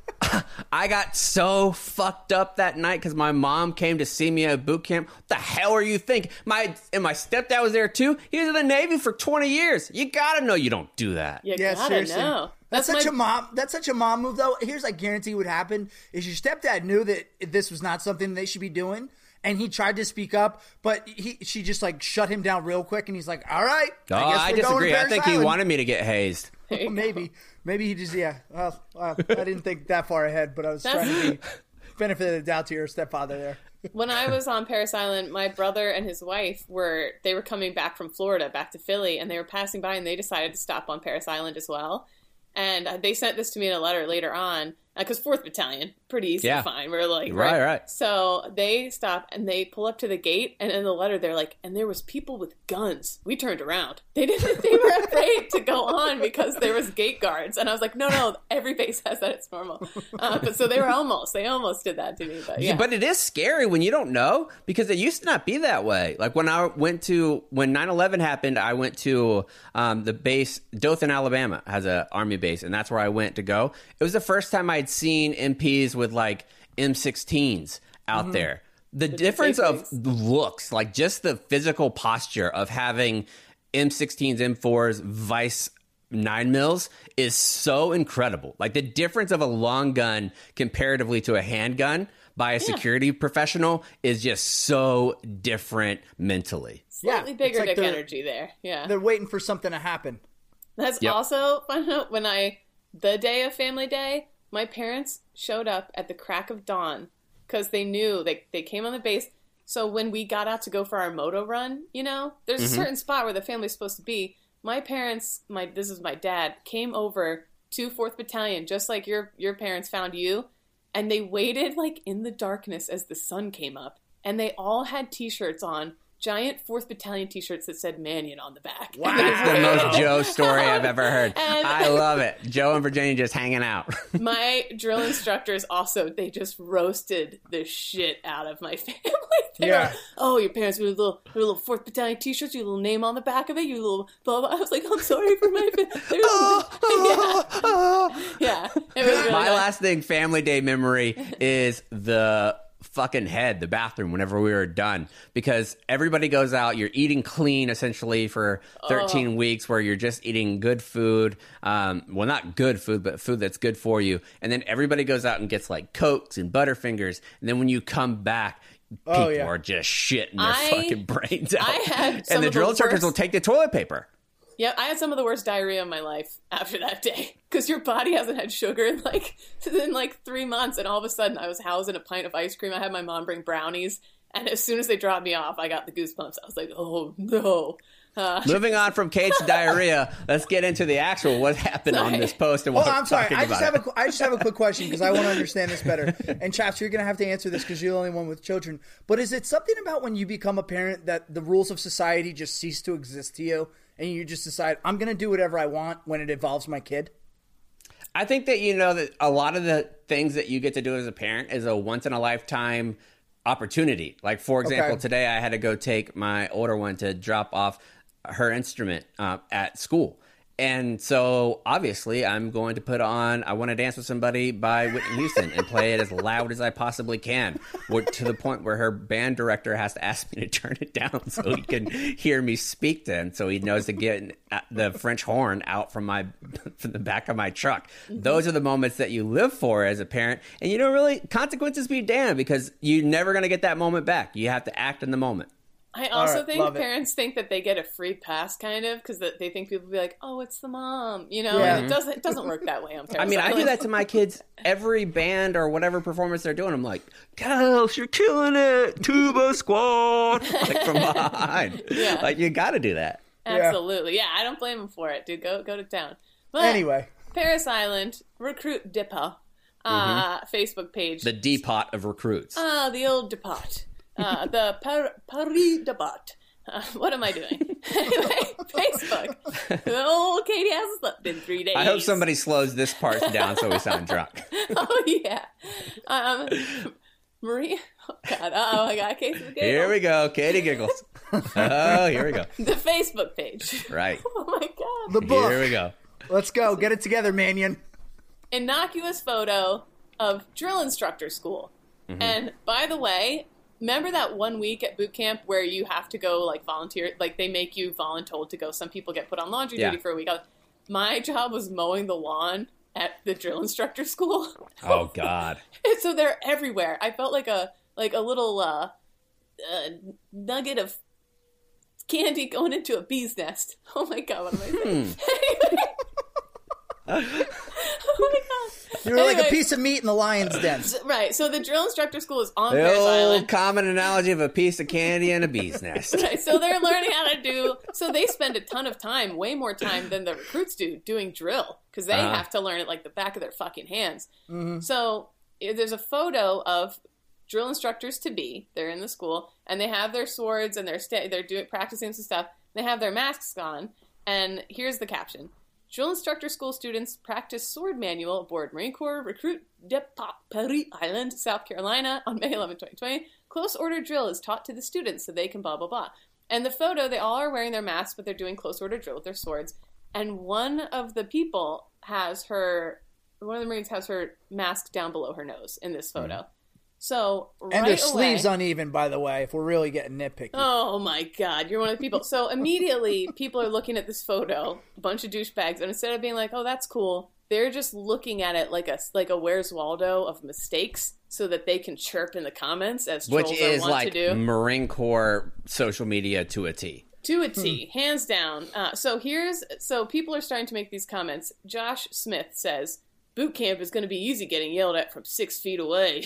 I got so fucked up that night because my mom came to see me at boot camp. What the hell are you thinking? My stepdad was there too. He was in the Navy for 20 years. You gotta know you don't do that. You gotta know. That's such a mom move, though. Here's, I guarantee what happened is your stepdad knew that this was not something they should be doing, and he tried to speak up, but she just like shut him down real quick, and he's like, "All right, I disagree. I think he wanted me to get hazed." Well, maybe he just Well, I didn't think that far ahead, but I was trying to be benefit of the doubt to your stepfather there. When I was on Parris Island, my brother and his wife were coming back from Florida back to Philly, and they were passing by, and they decided to stop on Parris Island as well. And they sent this to me in a letter later on, because 4th Battalion, pretty easy to find. We're like, right. So they stop and they pull up to the gate, and in the letter they're like, and there was people with guns. We turned around. They were afraid to go on because there was gate guards. And I was like, no, every base has that. It's normal. But so they almost did that to me. But yeah. But it is scary when you don't know, because it used to not be that way. Like when 9/11 happened, I went to the base, Dothan, Alabama has an Army base, and that's where I went to go. It was the first time I'd seen MPs with like M16s out there. The difference of looks, like just the physical posture of having M16s, M4s, Vice 9mm is so incredible. Like the difference of a long gun comparatively to a handgun by a security professional is just so different mentally. Slightly bigger dick energy there. Yeah. They're waiting for something to happen. That's also fun. When the day of Family Day, my parents showed up at the crack of dawn because they knew they came on the base. So when we got out to go for our moto run, there's a certain spot where the family's supposed to be. My parents, this is my dad, came over to 4th Battalion, just like your parents found you. And they waited like in the darkness as the sun came up. And they all had t-shirts on, giant 4th Battalion t-shirts that said Mannion on the back. Wow. That's the most Joe story I've ever heard. I love it. Joe and Virginia just hanging out. My drill instructors also, they just roasted the shit out of my family. Were, oh, your parents were little 4th Battalion t-shirts, your little name on the back of it, your little blah, blah. I was like, I'm sorry for my yeah. It was really my lasting Family Day memory is the fucking the bathroom whenever we were done, because everybody goes out, you're eating clean essentially for 13 weeks where you're just eating good food, well, not good food, but food that's good for you, and then everybody goes out and gets like Cokes and Butterfingers, and then when you come back, people are just shitting their fucking brains out. And the drill instructors will take the toilet paper. Yeah, I had some of the worst diarrhea of my life after that day, because your body hasn't had sugar in like 3 months, and all of a sudden I was housing a pint of ice cream. I had my mom bring brownies, and as soon as they dropped me off, I got the goosebumps. I was like, oh no. Moving on from Kate's diarrhea, let's get into the actual what happened on this post. And I'm sorry. I just have a quick question because I want to understand this better. And Chaps, you're going to have to answer this because you're the only one with children. But is it something about when you become a parent that the rules of society just cease to exist to you, and you just decide, I'm going to do whatever I want when it involves my kid? I think that that a lot of the things that you get to do as a parent is a once-in-a-lifetime opportunity. Like, for example, today I had to go take my older one to drop off her instrument at school. And so, obviously, I'm going to put on I Want to Dance with Somebody by Whitney Houston and play it as loud as I possibly can, to the point where her band director has to ask me to turn it down so he can hear me speak to him, so he knows to get the French horn out from the back of my truck. Those are the moments that you live for as a parent, and you don't really, consequences be damned, because you're never going to get that moment back. You have to act in the moment. I also think parents think that they get a free pass, kind of, because they think people will be like, "Oh, it's the mom," And it doesn't work that way on Paris Island. I do that to my kids every band or whatever performance they're doing. I'm like, "Girls, you're killing it, tuba squad!" Like from behind. Yeah. Like you got to do that. Absolutely, yeah. I don't blame them for it, dude. Go to town. But anyway, Paris Island Recruit Depot Facebook page. The depot of recruits. The old depot. The Paris depot. What am I doing? Anyway, Facebook. Old Katie hasn't slept in 3 days. I hope somebody slows this part down so we sound drunk. Oh, yeah. Marie. Oh, God. Oh, my God. Case of the giggles. Here we go. Katie giggles. Oh, here we go. The Facebook page. Right. Oh, my God. The book. Here we go. Let's go. Get it together, Mannion. Innocuous photo of drill instructor school. Mm-hmm. And by the way, remember that 1 week at boot camp where you have to go like volunteer, like they make you voluntold to go. Some people get put on laundry duty for a week. My job was mowing the lawn at the drill instructor school. Oh God. And so they're everywhere. I felt like a little nugget of candy going into a bee's nest. Oh my God, what am I saying? Anyway. Oh my God. You were like a piece of meat in the lion's den. Right. So the drill instructor school is on The Paris old Island. common analogy of a piece of candy and a bee's nest. Right. So they're learning how to do. So they spend a ton of time, way more time than the recruits do, doing drill because they have to learn it like the back of their fucking hands. Mm-hmm. So there's a photo of drill instructors to be. They're in the school and they have their swords and they're doing practicing some stuff. They have their masks on, and here's the caption. Drill instructor school students practice sword manual aboard Marine Corps Recruit Depot, Paris Island, South Carolina on May 11, 2020. Close order drill is taught to the students so they can blah, blah, blah. And the photo, they all are wearing their masks, but they're doing close order drill with their swords. And one of the Marines has her mask down below her nose in this photo. Mm-hmm. So and their sleeves uneven, by the way, if we're really getting nitpicky. Oh my God, you're one of the people. So immediately people are looking at this photo, a bunch of douchebags, and instead of being like, "Oh, that's cool," they're just looking at it like a Where's Waldo of mistakes, so that they can chirp in the comments as trolls which is want like to do. Marine Corps social media to a T. To a T, hands down. So people are starting to make these comments. Josh Smith says, "Boot camp is going to be easy getting yelled at from 6 feet away."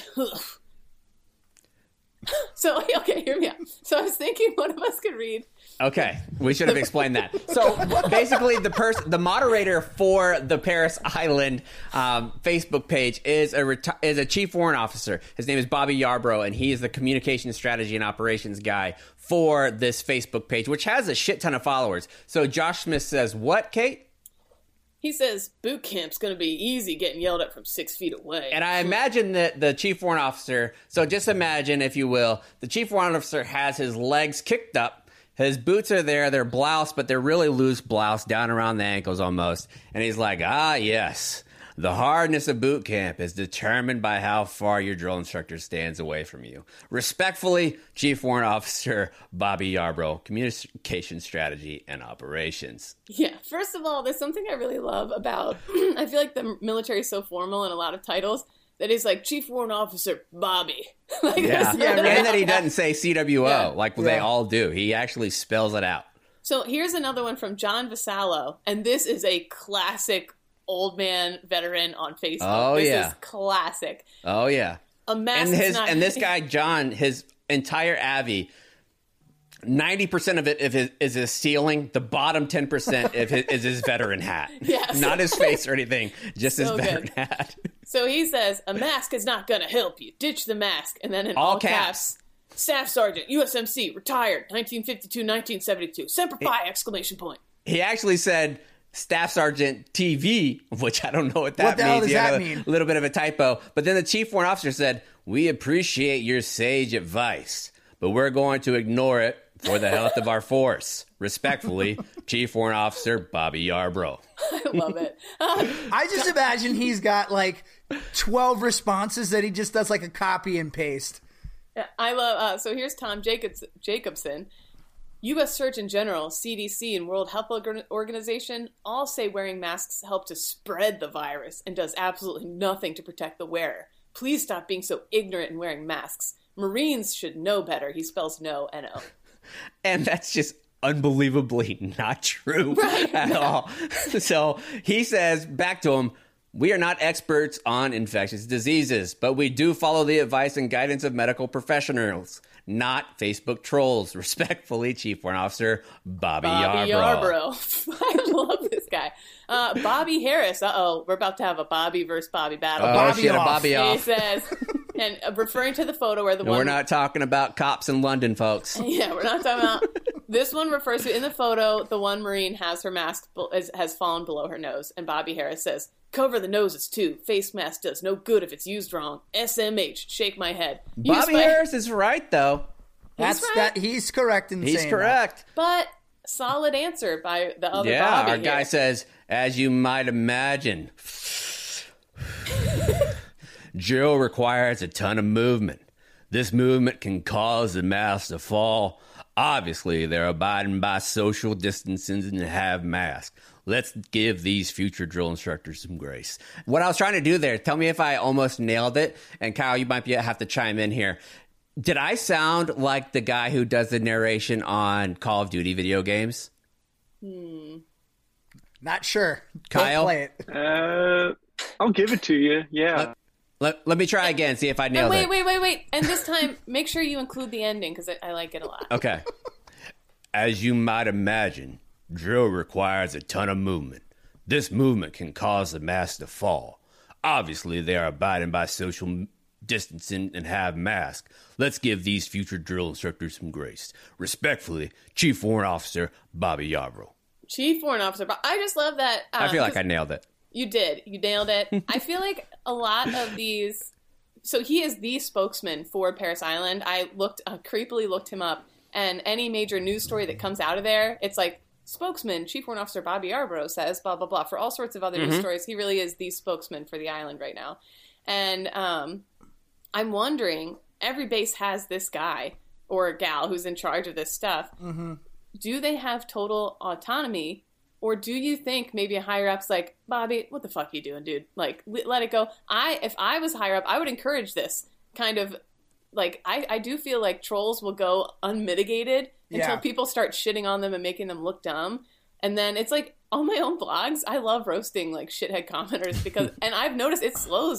So, okay, hear me out. So I was thinking one of us could read. Okay, we should have explained that. So basically, the moderator for the Paris Island Facebook page is a chief warrant officer. His name is Bobby Yarbrough, and he is the communication strategy and operations guy for this Facebook page, which has a shit ton of followers. So Josh Smith says, what, Kate? He says, boot camp's going to be easy getting yelled at from 6 feet away. And I imagine that the chief warrant officer, so just imagine, if you will, the chief warrant officer has his legs kicked up, his boots are there, they're bloused, but they're really loose blouse, down around the ankles almost. And he's like, yes, the hardness of boot camp is determined by how far your drill instructor stands away from you. Respectfully, Chief Warrant Officer Bobby Yarbrough, Communication Strategy and Operations. Yeah, first of all, there's something I really love about, I feel like the military is so formal in a lot of titles, that he's like, Chief Warrant Officer Bobby. Like, yeah, and that he doesn't say CWO, they all do. He actually spells it out. So here's another one from John Vasallo, and this is a classic old man veteran on Facebook. Oh, this yeah. is classic. Oh, yeah. A mask and this guy, John, his entire Avi, 90% of it is his ceiling. The bottom 10% is his veteran hat. Yes. Not his face or anything, just his veteran hat. So he says, a mask is not going to help you. Ditch the mask. And then in all caps, Staff Sergeant, USMC, retired, 1952-1972. Semper Fi! Exclamation point. He actually said Staff Sergeant TV, which I don't know what that means. What the hell does that mean? A little bit of a typo. But then the Chief Warrant Officer said, we appreciate your sage advice, but we're going to ignore it for the health of our force. Respectfully, Chief Warrant Officer Bobby Yarbrough. I love it. I just imagine he's got like 12 responses that he just does like a copy and paste. Yeah, I love. So here's Tom Jacobson. U.S. Surgeon General, CDC, and World Health Organization all say wearing masks help to spread the virus and does absolutely nothing to protect the wearer. Please stop being so ignorant and wearing masks. Marines should know better. He spells no, N-O. And that's just unbelievably not true at all. So he says back to him, we are not experts on infectious diseases, but we do follow the advice and guidance of medical professionals, not Facebook trolls. Respectfully, Chief Warrant Officer Bobby Yarbrough. I love this guy. Bobby Harris. Uh-oh, we're about to have a Bobby versus Bobby battle. Bobby off. He says, and referring to the photo where the one... We're not talking about cops in London, folks. Yeah, we're not talking about... This one refers to, in the photo, the one Marine has her mask has fallen below her nose, and Bobby Harris says, cover the noses too. Face mask does no good if it's used wrong. SMH, shake my head. Bobby Harris is right, though. He's correct in saying He's correct. But solid answer by the other Bobby. Yeah, our here. guy says, as you might imagine, drill requires a ton of movement. This movement can cause the mask to fall. Obviously, they're abiding by social distancing and have masks. Let's give these future drill instructors some grace. What I was trying to do there, tell me if I almost nailed it. And Kyle, you might have to chime in here. Did I sound like the guy who does the narration on Call of Duty video games? Not sure. Kyle? Don't play it. I'll give it to you. Yeah. Let me try again, see if I nailed it. Wait. And this time, make sure you include the ending, because I like it a lot. Okay. As you might imagine, drill requires a ton of movement. This movement can cause the mask to fall. Obviously, they are abiding by social distancing and have masks. Let's give these future drill instructors some grace. Respectfully, Chief Warrant Officer Bobby Yarbrough. Chief Warrant Officer, I just love that. I feel like I nailed it. You did. You nailed it. I feel like a lot of these... So he is the spokesman for Parris Island. I creepily looked him up, and any major news story that comes out of there, it's like, spokesman, Chief Warrant Officer Bobby Yarbrough says, blah, blah, blah. For all sorts of other news stories, he really is the spokesman for the island right now. And I'm wondering, every base has this guy or gal who's in charge of this stuff. Mm-hmm. Do they have total autonomy? Or do you think maybe a higher up's like, Bobby, what the fuck you doing, dude? Like, let it go. If I was higher up, I would encourage this kind of, like, I do feel like trolls will go unmitigated until people start shitting on them and making them look dumb. And then it's like, on my own blogs, I love roasting, like, shithead commenters because, and I've noticed it slows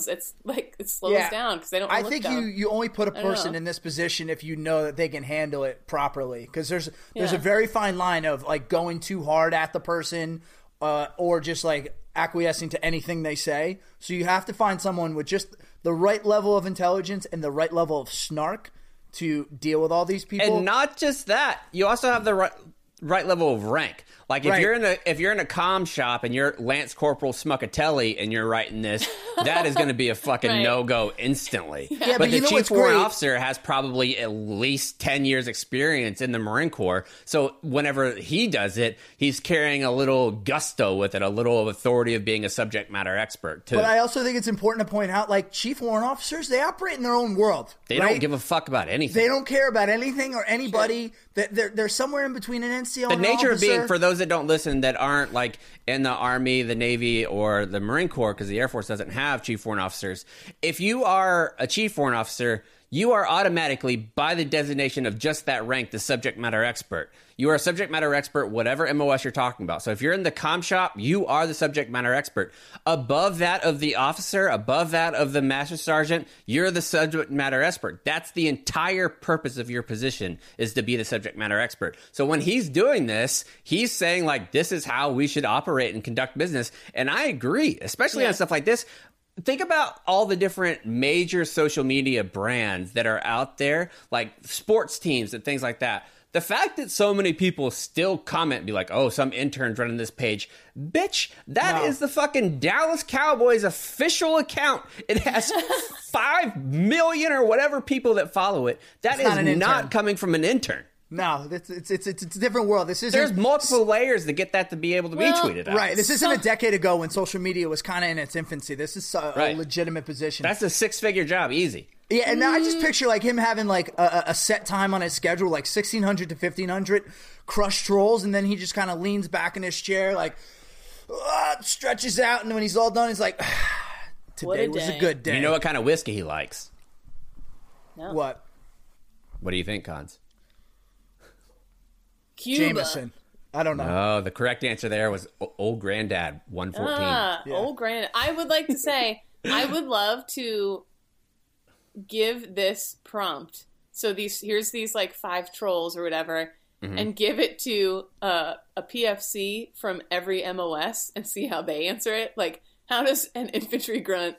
down because they don't look think dumb. you only put a person in this position if you know that they can handle it properly. Because there's a very fine line of, like, going too hard at the person or just, like, acquiescing to anything they say. So you have to find someone with just the right level of intelligence and the right level of snark to deal with all these people. And not just that, you also have the right level of rank. Like if you're in a comm shop and you're Lance Corporal Smuckatelli and you're writing this, that is going to be a fucking no-go instantly. Yeah, but the you know Chief Warrant Officer has probably at least 10 years experience in the Marine Corps. So whenever he does it, he's carrying a little gusto with it, a little of authority of being a subject matter expert too. But I also think it's important to point out, like, Chief Warrant Officers, they operate in their own world. They don't give a fuck about anything. They don't care about anything or anybody. They're somewhere in between an NCO and the nature of being, for those that don't listen, that aren't like in the Army, the Navy, or the Marine Corps, because the Air Force doesn't have Chief Warrant Officers. If you are a Chief Warrant Officer, you are automatically, by the designation of just that rank, the subject matter expert. You are a subject matter expert, whatever MOS you're talking about. So if you're in the comm shop, you are the subject matter expert. Above that of the officer, above that of the master sergeant, you're the subject matter expert. That's the entire purpose of your position, is to be the subject matter expert. So when he's doing this, he's saying, like, this is how we should operate and conduct business. And I agree, especially on stuff like this. Think about all the different major social media brands that are out there, like sports teams and things like that. The fact that so many people still comment and be like, oh, some intern's running this page. Bitch, that is the fucking Dallas Cowboys official account. It has 5 million or whatever people that follow it. That is not coming from an intern. No, it's a different world. This isn't. There's multiple layers to get that to be able to be tweeted out. Right. This isn't a decade ago when social media was kind of in its infancy. This is a legitimate position. That's a 6-figure job, easy. Yeah, and now I just picture like him having like a set time on his schedule, like 1600 to 1500, crush trolls, and then he just kind of leans back in his chair, like stretches out, and when he's all done, he's like, "Today was a good day." You know what kind of whiskey he likes? No. What? What do you think, Cons? Cuba. Jameson. I don't know. No, the correct answer there was Old Granddad 114. Old Granddad. I would like to say, I would love to give this prompt. So here's these like 5 trolls or whatever, and give it to a PFC from every MOS and see how they answer it. Like, how does an infantry grunt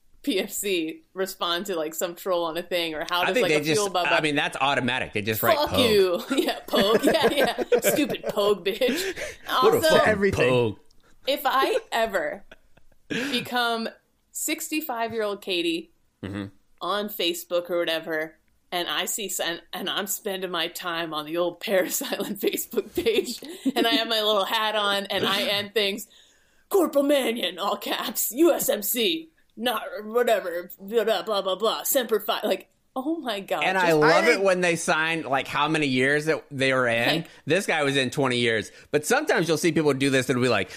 PFC respond to like some troll on a thing, or how does like a fuel bubba? I mean, that's automatic. They just write Fuck Pogue. you. Yeah, Pogue. Yeah. Stupid Pogue, bitch. What a Also, fucking everything. Pogue. if I ever become 65-year-old Katie on Facebook or whatever, and I see and I'm spending my time on the old Paris Island Facebook page, and I have my little hat on, and I end things, Corporal Mannion, all caps, USMC, not whatever, blah, blah, blah, blah, Semper Fi, like, oh my God. And I love it when they sign, like, how many years that they were in. Like, this guy was in 20 years. But sometimes you'll see people do this and it'll be like,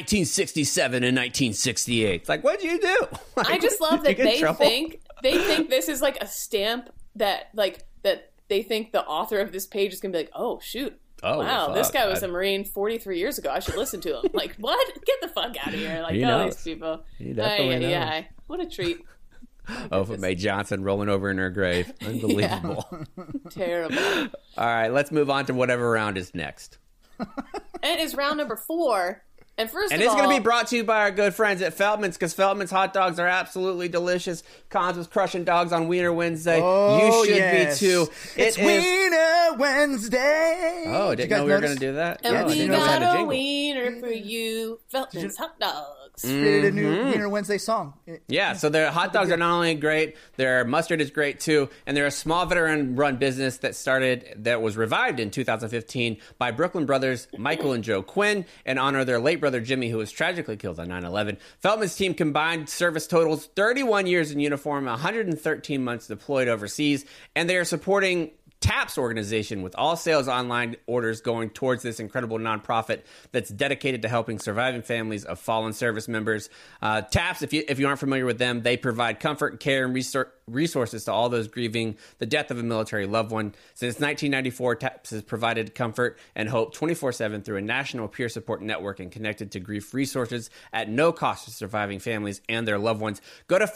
1967 and 1968. It's like, what'd you do? Like, I just love did that you get in trouble? they think this is like a stamp that they think the author of this page is going to be like, oh, shoot. Oh, wow, fuck. this guy was a Marine 43 years ago. I should listen to him. Like, what? Get the fuck out of here. Like, He all knows. these people. He definitely knows. Yeah. What a treat. Ofa Mae Johnson rolling over in her grave. Unbelievable. Terrible. All right, let's move on to whatever round is next. And it's round number 4. And And it's going to be brought to you by our good friends at Feltman's, because Feltman's hot dogs are absolutely delicious. Cons was crushing dogs on Wiener Wednesday. You should yes. be too. It's Wiener Wednesday. Oh, Did didn't you know guys we were notice? going to do that. And Oh, I we didn't know we had got a a jingle. wiener for you. Feltman's hot dogs. Created a new Wiener Wednesday song. Yeah, so their hot dogs are not only great, their mustard is great too, and they're a small veteran-run business that was revived in 2015 by Brooklyn brothers Michael and Joe Quinn in honor of their late brother Jimmy, who was tragically killed on 9/11. Feltman's team combined service totals 31 years in uniform, 113 months deployed overseas, and they are supporting TAPS organization, with all sales online orders going towards this incredible nonprofit that's dedicated to helping surviving families of fallen service members. TAPS, if you aren't familiar with them, they provide comfort, care, and resources to all those grieving the death of a military loved one. Since 1994, TAPS has provided comfort and hope 24/7 through a national peer support network and connected to grief resources at no cost to surviving families and their loved ones. Go to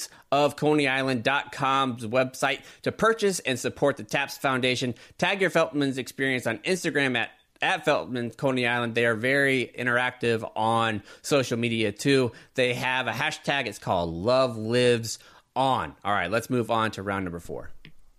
feltmansofconeyisland.com's website to purchase and support the TAPS Foundation. Tag your Feltman's experience on Instagram at Feltman's Coney Island. They are very interactive on social media too. They have a hashtag. It's called Love Lives On. All right, let's move on to round number 4.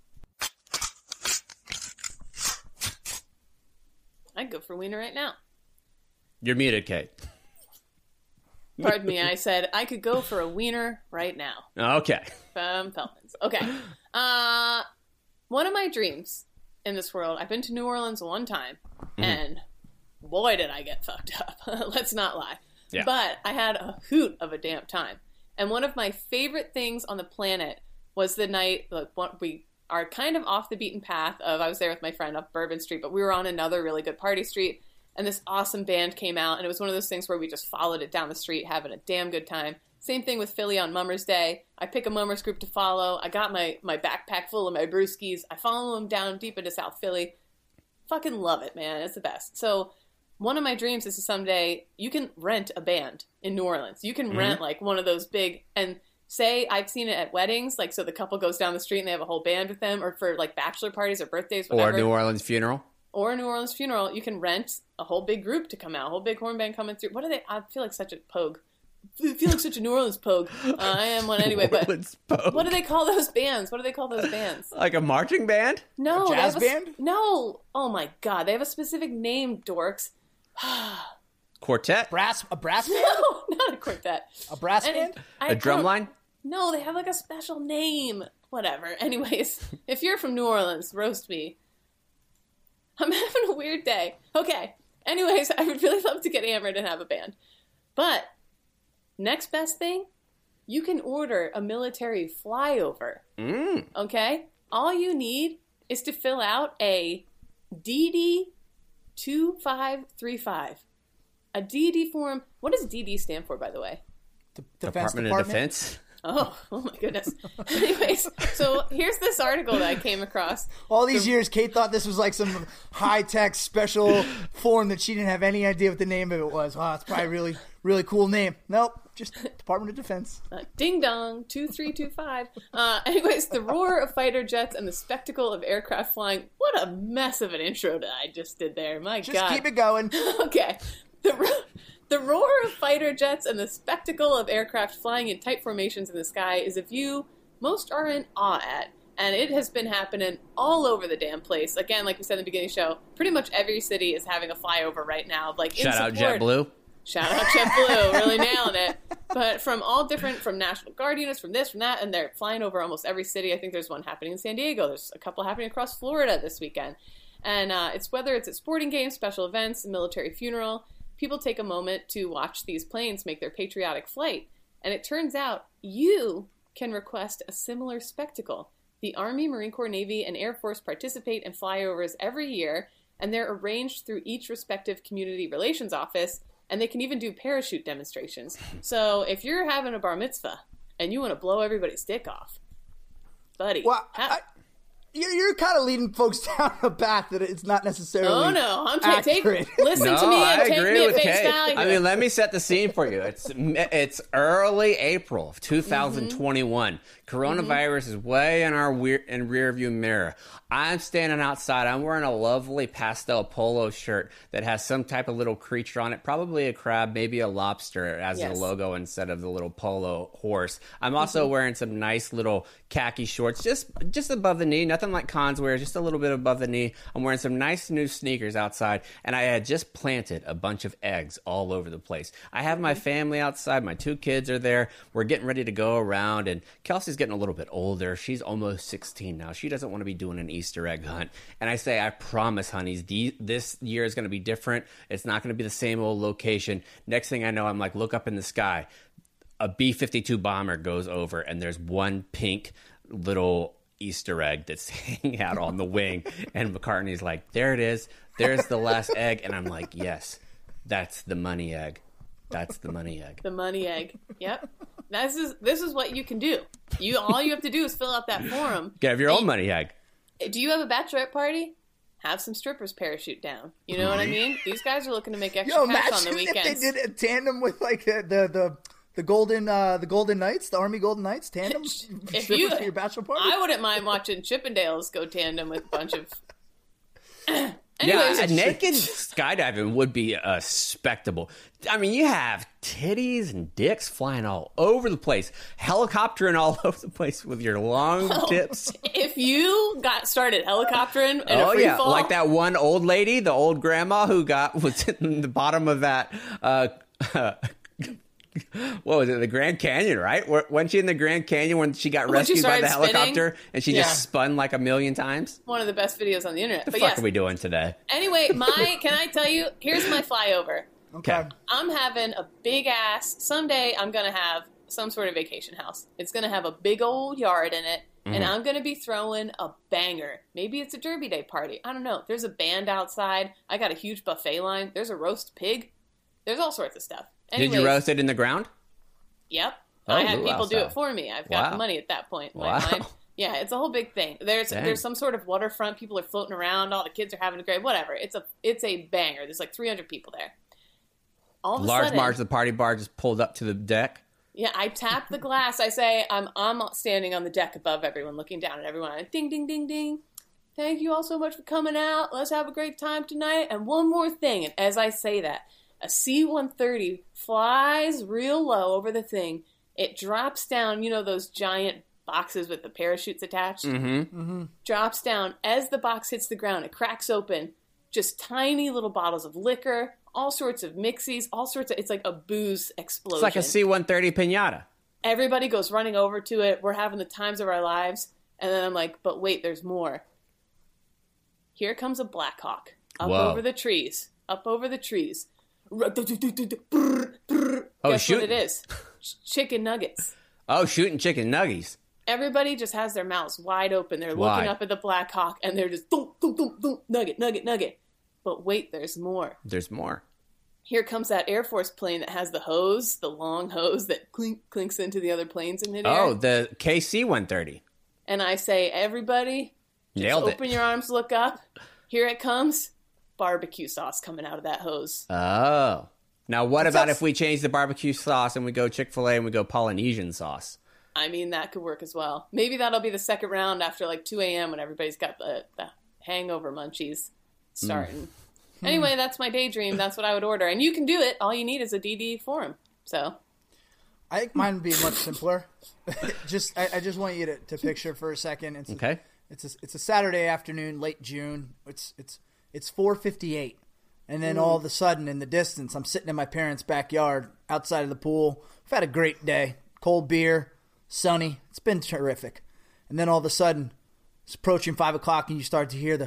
I'd go for wiener right now. You're muted, Kate. Pardon me, I said I could go for a wiener right now. Okay. From Feltman's. Okay. One of my dreams in this world, I've been to New Orleans one time, and boy, did I get fucked up. Let's not lie. Yeah. But I had a hoot of a damn time. And one of my favorite things on the planet was the night, we are kind of off the beaten path of, I was there with my friend up Bourbon Street, but we were on another really good party street, and this awesome band came out, and it was one of those things where we just followed it down the street, having a damn good time. Same thing with Philly on Mummers Day. I pick a Mummers group to follow. I got my backpack full of my brewskis. I follow them down deep into South Philly. Fucking love it, man. It's the best. So one of my dreams is to someday you can rent a band in New Orleans. You can rent like one of those big, and say I've seen it at weddings, like so the couple goes down the street and they have a whole band with them, or for like bachelor parties or birthdays, whatever. Or New Orleans funeral. Or a New Orleans funeral. You can rent a whole big group to come out, a whole big horn band coming through. What are they? I feel like such a pogue. I feel like such a New Orleans pogue. I am one anyway, but Orleans Pogue. what do they call those bands? What do they call those bands? Like a marching band? No, A they jazz have band? No. Oh my God, they have a specific name, dorks. Quartet? A brass band? No, not a quartet. A brass And band? A drum line? No, they have like a special name. Whatever. Anyways, if you're from New Orleans, roast me. I'm having a weird day. Okay. Anyways, I would really love to get hammered and have a band. But next best thing, you can order a military flyover. Okay? All you need is to fill out a DD 2535. A DD form. What does DD stand for, by the way? Department of Defense. Oh my goodness. Anyways, so here's this article that I came across. All these years, Kate thought this was like some high-tech special form that she didn't have any idea what the name of it was. Oh, it's probably a really, really cool name. Nope, just Department of Defense. Ding dong, 2325. Anyways, the roar of fighter jets and the spectacle of aircraft flying. What a mess of an intro that I just did there. My God. Just keep it going. Okay. The roar of fighter jets and the spectacle of aircraft flying in tight formations in the sky is a view most are in awe at. And it has been happening all over the damn place. Again, like we said in the beginning of the show, pretty much every city is having a flyover right now. Like Shout out JetBlue. Shout out JetBlue, really nailing it. But from all different, from National Guard units, from this, from that, and they're flying over almost every city. I think there's one happening in San Diego. There's a couple happening across Florida this weekend. And it's whether it's at sporting games, special events, a military funeral, people take a moment to watch these planes make their patriotic flight. And it turns out you can request a similar spectacle. The Army, Marine Corps, Navy, and Air Force participate in flyovers every year, and they're arranged through each respective community relations office, and they can even do parachute demonstrations. So if you're having a bar mitzvah and you want to blow everybody's dick off, buddy. Well, you're kind of leading folks down a path that it's not necessarily. Oh no, I'm accurate. Listen to me and take me at face value. I mean, let me set the scene for you. It's early April of 2021. Coronavirus is way in our rear view mirror. I'm standing outside. I'm wearing a lovely pastel polo shirt that has some type of little creature on it, probably a crab, maybe a lobster as the logo instead of the little polo horse. I'm also wearing some nice little khaki shorts, just above the knee, nothing like Cons wear, just a little bit above the knee. I'm wearing some nice new sneakers outside, and I had just planted a bunch of eggs all over the place. I have my family outside. My 2 kids are there. We're getting ready to go around, and Kelsey's getting a little bit older. She's almost 16 now. She doesn't want to be doing an Easter egg hunt. And I say, I promise, honeys, this year is going to be different. It's not going to be the same old location. Next thing I know, I'm like, look up in the sky. A B-52 bomber goes over, and there's one pink little Easter egg that's hanging out on the wing. And McCartney's like, there it is. There's the last egg. And I'm like, yes, that's the money egg. That's the money egg. The money egg. Yep. This is what you can do. All you have to do is fill out that form. Get your own money egg. Do you have a bachelorette party? Have some strippers parachute down. You know what I mean? These guys are looking to make extra cash on the weekends. If they did a tandem with like the Golden Knights, the Army Golden Knights tandem. If strippers for your bachelor party. I wouldn't mind watching Chippendales go tandem with a bunch of. Anyways, yeah, naked skydiving would be a spectacle. I mean, you have titties and dicks flying all over the place, helicoptering all over the place with your long tips. If you got started helicoptering in a free fall, like that one old lady, the old grandma who was in the bottom of that. What was it? The Grand Canyon, right? Wasn't she in the Grand Canyon when she got rescued by the helicopter and she just spun like a million times? One of the best videos on the internet. What the fuck are we doing today? Anyway, can I tell you? Here's my flyover. Okay. I'm having a big ass. Someday I'm going to have some sort of vacation house. It's going to have a big old yard in it. And I'm going to be throwing a banger. Maybe it's a Derby Day party. I don't know. There's a band outside. I got a huge buffet line. There's a roast pig. There's all sorts of stuff. Anyways, did you roast it in the ground? Yep. I had people do it for me. I've got the money at that point. Yeah, it's a whole big thing. There's some sort of waterfront. People are floating around. All the kids are having a great whatever. It's a banger. There's like 300 people there. All of a sudden, Marge, the party bar, just pulled up to the deck. Yeah, I tap the glass. I say, I'm standing on the deck above everyone, looking down at everyone. And ding, ding, ding, ding. Thank you all so much for coming out. Let's have a great time tonight. And one more thing. And as I say that, a C-130 flies real low over the thing. It drops down, those giant boxes with the parachutes attached. Drops down. As the box hits the ground, it cracks open. Just tiny little bottles of liquor, all sorts of mixies, it's like a booze explosion. It's like a C-130 piñata. Everybody goes running over to it. We're having the times of our lives. And then I'm like, but wait, there's more. Here comes a Black Hawk up Whoa. over the trees. Up over the trees. Guess shooting. what it is? Chicken nuggets. Oh, shooting chicken nuggies. Everybody just has their mouths wide open. They're Wide. looking up at the Black Hawk, and they're just thump, thump, thump, thump, nugget, nugget, nugget. But wait, there's more. There's more. Here comes that Air Force plane that has the hose, the long hose that clinks into the other planes in midair. Oh, the KC-130. And I say, everybody, just Nailed it. open your arms, look up. Here it comes. Barbecue sauce coming out of that hose. Oh. Now, what about up? if we change the barbecue sauce and we go Chick-fil-A and we go Polynesian sauce? I mean, that could work as well. Maybe that'll be the second round after like 2 a.m. when everybody's got the hangover munchies starting. Anyway, that's my daydream. That's what I would order. And you can do it. All you need is a DD form. So I think mine would be much simpler. I just want you to picture for a second. Okay. It's a Saturday afternoon, late June. It's 4:58, and then all of a sudden, in the distance, I'm sitting in my parents' backyard outside of the pool. We've had a great day, cold beer, sunny. It's been terrific. And then all of a sudden, it's approaching 5 o'clock, and you start to hear the.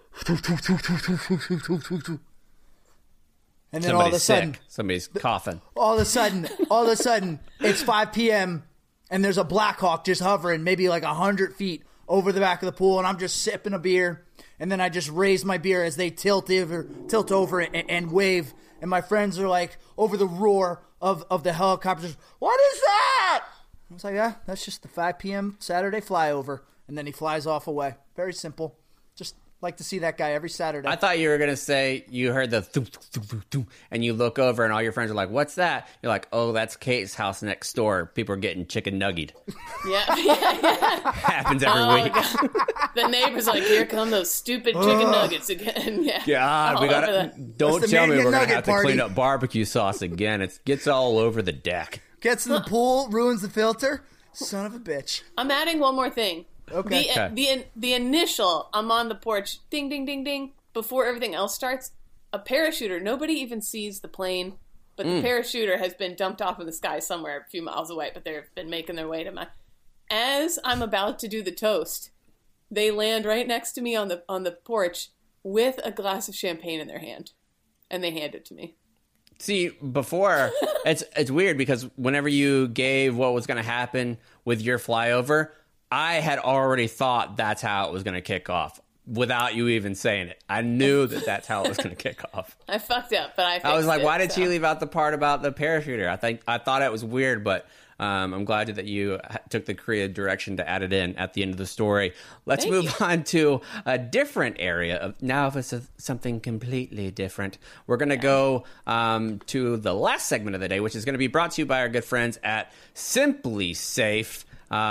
And then all of a Somebody's sudden, sick. Somebody's coughing. all of a sudden, it's 5 p.m. and there's a Black Hawk just hovering maybe like 100 feet over the back of the pool, and I'm just sipping a beer, and then I just raise my beer as they tilt over and wave, and my friends are like over the roar of the helicopters. What is that? I was like, yeah, that's just the 5 p.m. Saturday flyover, and then he flies off away. Very simple. Just like to see that guy every Saturday. I thought you were going to say you heard the thump, thump, thump, thump, and you look over and all your friends are like, what's that? You're like, oh, that's Kate's house next door. People are getting chicken nuggied. yeah. Happens every Oh, week. God. The neighbor's like, here come those stupid chicken nuggets again. Yeah. God, we All over gotta. the- Don't That's the tell me Maniac we're gonna Nugget have to party. clean up barbecue sauce again. It gets all over the deck. Gets in the pool, ruins the filter. Son of a bitch. I'm adding one more thing. Okay. The initial, I'm on the porch, ding, ding, ding, ding, before everything else starts, a parachuter, nobody even sees the plane, but the parachuter has been dumped off in the sky somewhere a few miles away, but they've been making their way to my... As I'm about to do the toast, they land right next to me on the porch with a glass of champagne in their hand, and they hand it to me. See, before it's weird because whenever you gave what was going to happen with your flyover, I had already thought that's how it was going to kick off without you even saying it. I knew that that's how it was going to kick off. I fucked up, but I I was fixed like, it, why did so. she leave out the part about the parachuter? I thought it was weird, but I'm glad that you took the creative direction to add it in at the end of the story. Let's Thank move on to a different area. Now, if it's something completely different, we're going to go to the last segment of the day, which is going to be brought to you by our good friends at Simply Safe.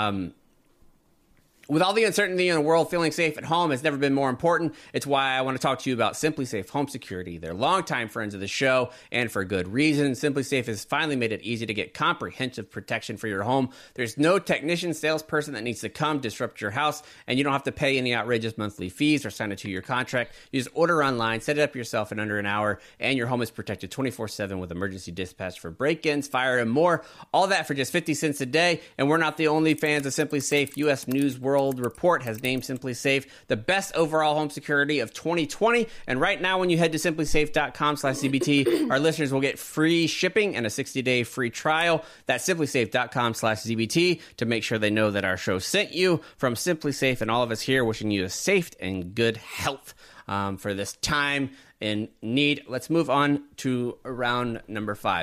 With all the uncertainty in the world, feeling safe at home has never been more important. It's why I want to talk to you about Simply Safe Home Security. They're longtime friends of the show, and for good reason. Simply Safe has finally made it easy to get comprehensive protection for your home. There's no technician, salesperson that needs to come disrupt your house, and you don't have to pay any outrageous monthly fees or sign a 2-year contract. You just order online, set it up yourself in under an hour, and your home is protected 24/7 with emergency dispatch for break-ins, fire, and more. All that for just 50 cents a day, and we're not the only fans of Simply Safe. U.S. News World Report has named Simply Safe the best overall home security of 2020. And right now, when you head to simplysafe.com/ZBT, our listeners will get free shipping and a 60-day free trial. That's simplysafe.com/ZBT to make sure they know that our show sent you. From Simply Safe and all of us here, wishing you a safe and good health for this time in need. Let's move on to round number 5.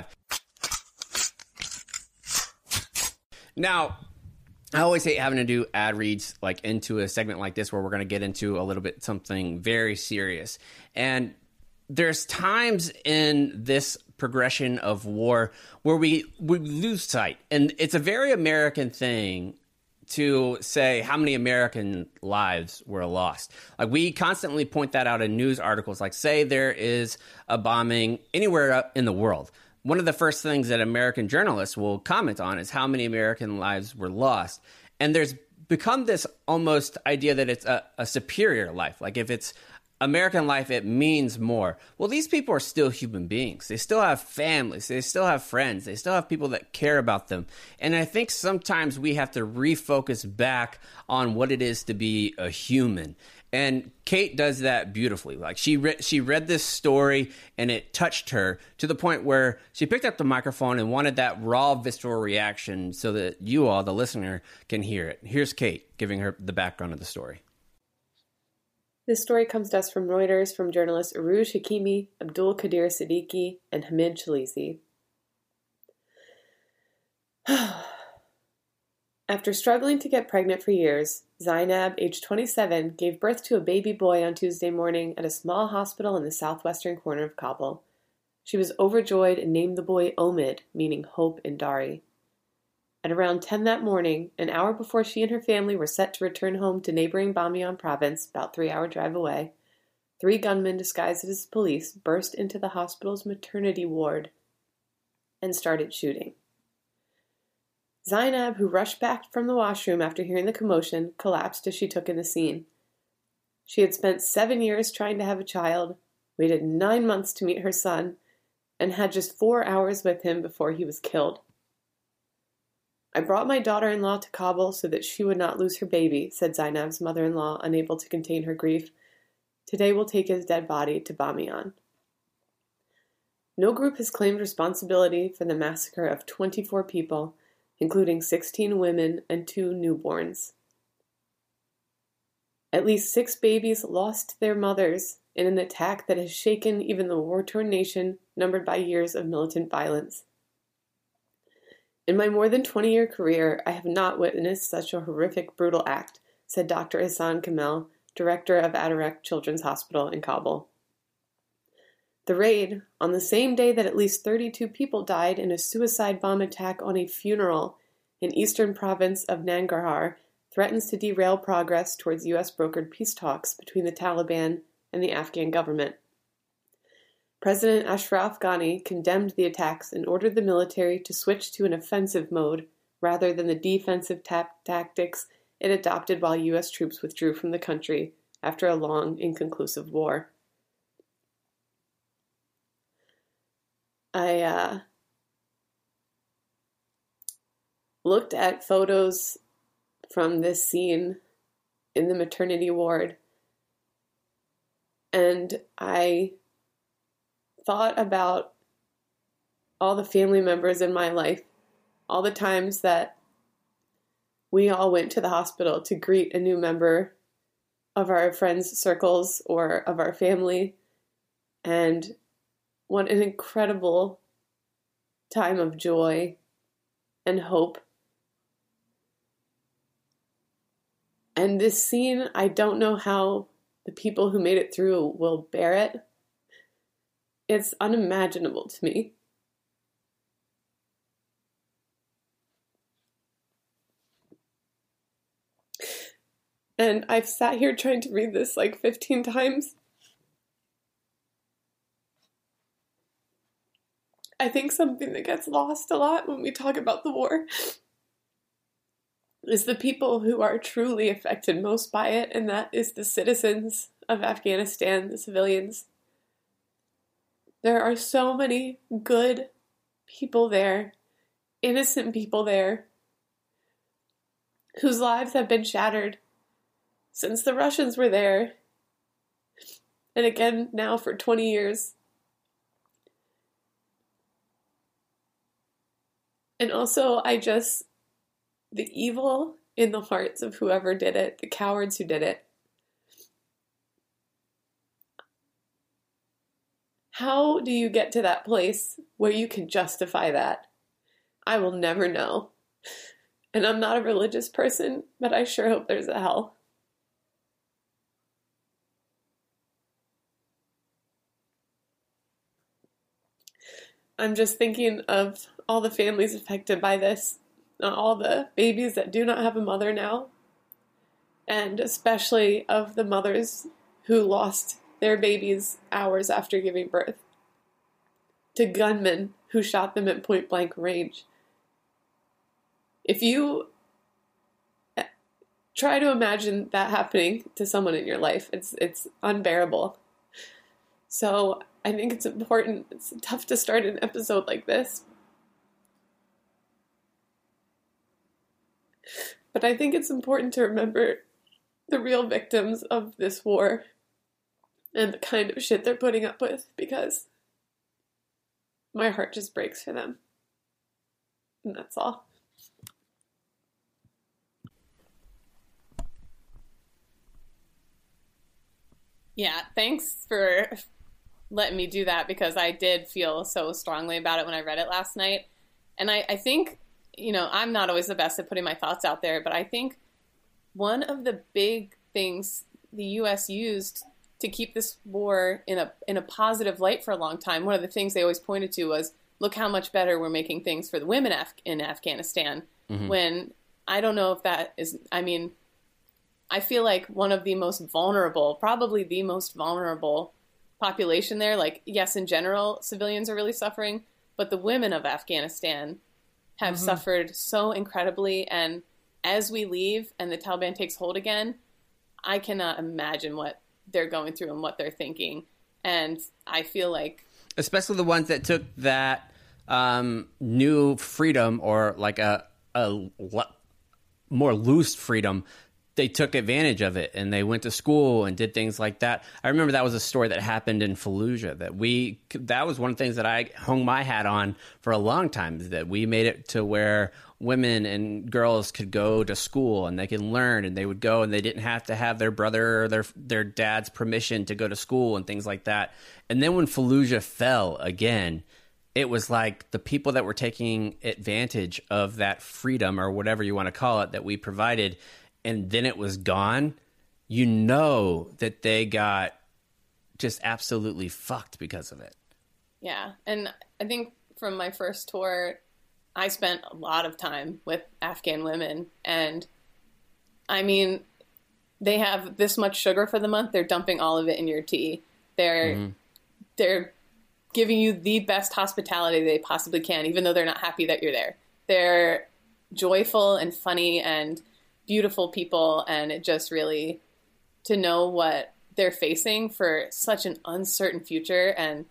Now, I always hate having to do ad reads like into a segment like this where we're going to get into a little bit something very serious. And there's times in this progression of war where we lose sight. And it's a very American thing to say how many American lives were lost. Like, we constantly point that out in news articles. Like, say there is a bombing anywhere in the world. One of the first things that American journalists will comment on is how many American lives were lost. And there's become this almost idea that it's a superior life. Like, if it's American life, it means more. Well, these people are still human beings. They still have families. They still have friends. They still have people that care about them. And I think sometimes we have to refocus back on what it is to be a human. And Kate does that beautifully. Like she read this story and it touched her to the point where she picked up the microphone and wanted that raw, visceral reaction so that you all, the listener, can hear it. Here's Kate giving her the background of the story. This story comes to us from Reuters from journalists Aruj Hakimi, Abdul Qadir Siddiqui, and Hamid Chalizi. After struggling to get pregnant for years, Zainab, age 27, gave birth to a baby boy on Tuesday morning at a small hospital in the southwestern corner of Kabul. She was overjoyed and named the boy Omid, meaning hope in Dari. At around 10 that morning, an hour before she and her family were set to return home to neighboring Bamiyan province, about 3-hour drive away, 3 gunmen disguised as police burst into the hospital's maternity ward and started shooting. Zainab, who rushed back from the washroom after hearing the commotion, collapsed as she took in the scene. She had spent 7 years trying to have a child, waited 9 months to meet her son, and had just 4 hours with him before he was killed. I brought my daughter-in-law to Kabul so that she would not lose her baby, said Zainab's mother-in-law, unable to contain her grief. Today we'll take his dead body to Bamiyan. No group has claimed responsibility for the massacre of 24 people, including 16 women and 2 newborns. At least 6 babies lost their mothers in an attack that has shaken even the war-torn nation numbered by years of militant violence. In my more than 20-year career, I have not witnessed such a horrific, brutal act, said Dr. Hassan Kamel, director of Atarak Children's Hospital in Kabul. The raid, on the same day that at least 32 people died in a suicide bomb attack on a funeral in eastern province of Nangarhar, threatens to derail progress towards U.S.-brokered peace talks between the Taliban and the Afghan government. President Ashraf Ghani condemned the attacks and ordered the military to switch to an offensive mode rather than the defensive tactics it adopted while U.S. troops withdrew from the country after a long, inconclusive war. I looked at photos from this scene in the maternity ward, and I thought about all the family members in my life, all the times that we all went to the hospital to greet a new member of our friends' circles or of our family, and what an incredible time of joy and hope. And this scene, I don't know how the people who made it through will bear it. It's unimaginable to me. And I've sat here trying to read this like 15 times. I think something that gets lost a lot when we talk about the war is the people who are truly affected most by it, and that is the citizens of Afghanistan, the civilians. There are so many good people there, innocent people there, whose lives have been shattered since the Russians were there, and again now for 20 years. And also, the evil in the hearts of whoever did it, the cowards who did it. How do you get to that place where you can justify that? I will never know. And I'm not a religious person, but I sure hope there's a hell. I'm just thinking of all the families affected by this, all the babies that do not have a mother now, and especially of the mothers who lost their babies hours after giving birth, to gunmen who shot them at point-blank range. If you try to imagine that happening to someone in your life, it's unbearable. So I think it's important. It's tough to start an episode like this, but I think it's important to remember the real victims of this war and the kind of shit they're putting up with, because my heart just breaks for them. And that's all. Yeah, thanks for letting me do that, because I did feel so strongly about it when I read it last night. And I think, you know, I'm not always the best at putting my thoughts out there, but I think one of the big things the U.S. used to keep this war in a positive light for a long time, one of the things they always pointed to was, look how much better we're making things for the women in Afghanistan. Mm-hmm. When I don't know if that is, I mean, I feel like one of the most vulnerable, probably the most vulnerable population there. Like, yes, in general, civilians are really suffering, but the women of Afghanistan have suffered so incredibly. And as we leave and the Taliban takes hold again, I cannot imagine what they're going through and what they're thinking. And I feel like, especially the ones that took that new freedom, or like a more loose freedom, they took advantage of it and they went to school and did things like that. I remember that was a story that happened in Fallujah that was one of the things that I hung my hat on for a long time, is that we made it to where women and girls could go to school and they could learn, and they would go and they didn't have to have their brother or their dad's permission to go to school and things like that. And then when Fallujah fell again, it was like the people that were taking advantage of that freedom, or whatever you want to call it, that we provided, and then it was gone, you know that they got just absolutely fucked because of it. Yeah. And I think from my first tour, I spent a lot of time with Afghan women. And I mean, they have this much sugar for the month. They're dumping all of it in your tea. They're giving you the best hospitality they possibly can, even though they're not happy that you're there. They're joyful and funny and beautiful people, and it just really, to know what they're facing for such an uncertain future. And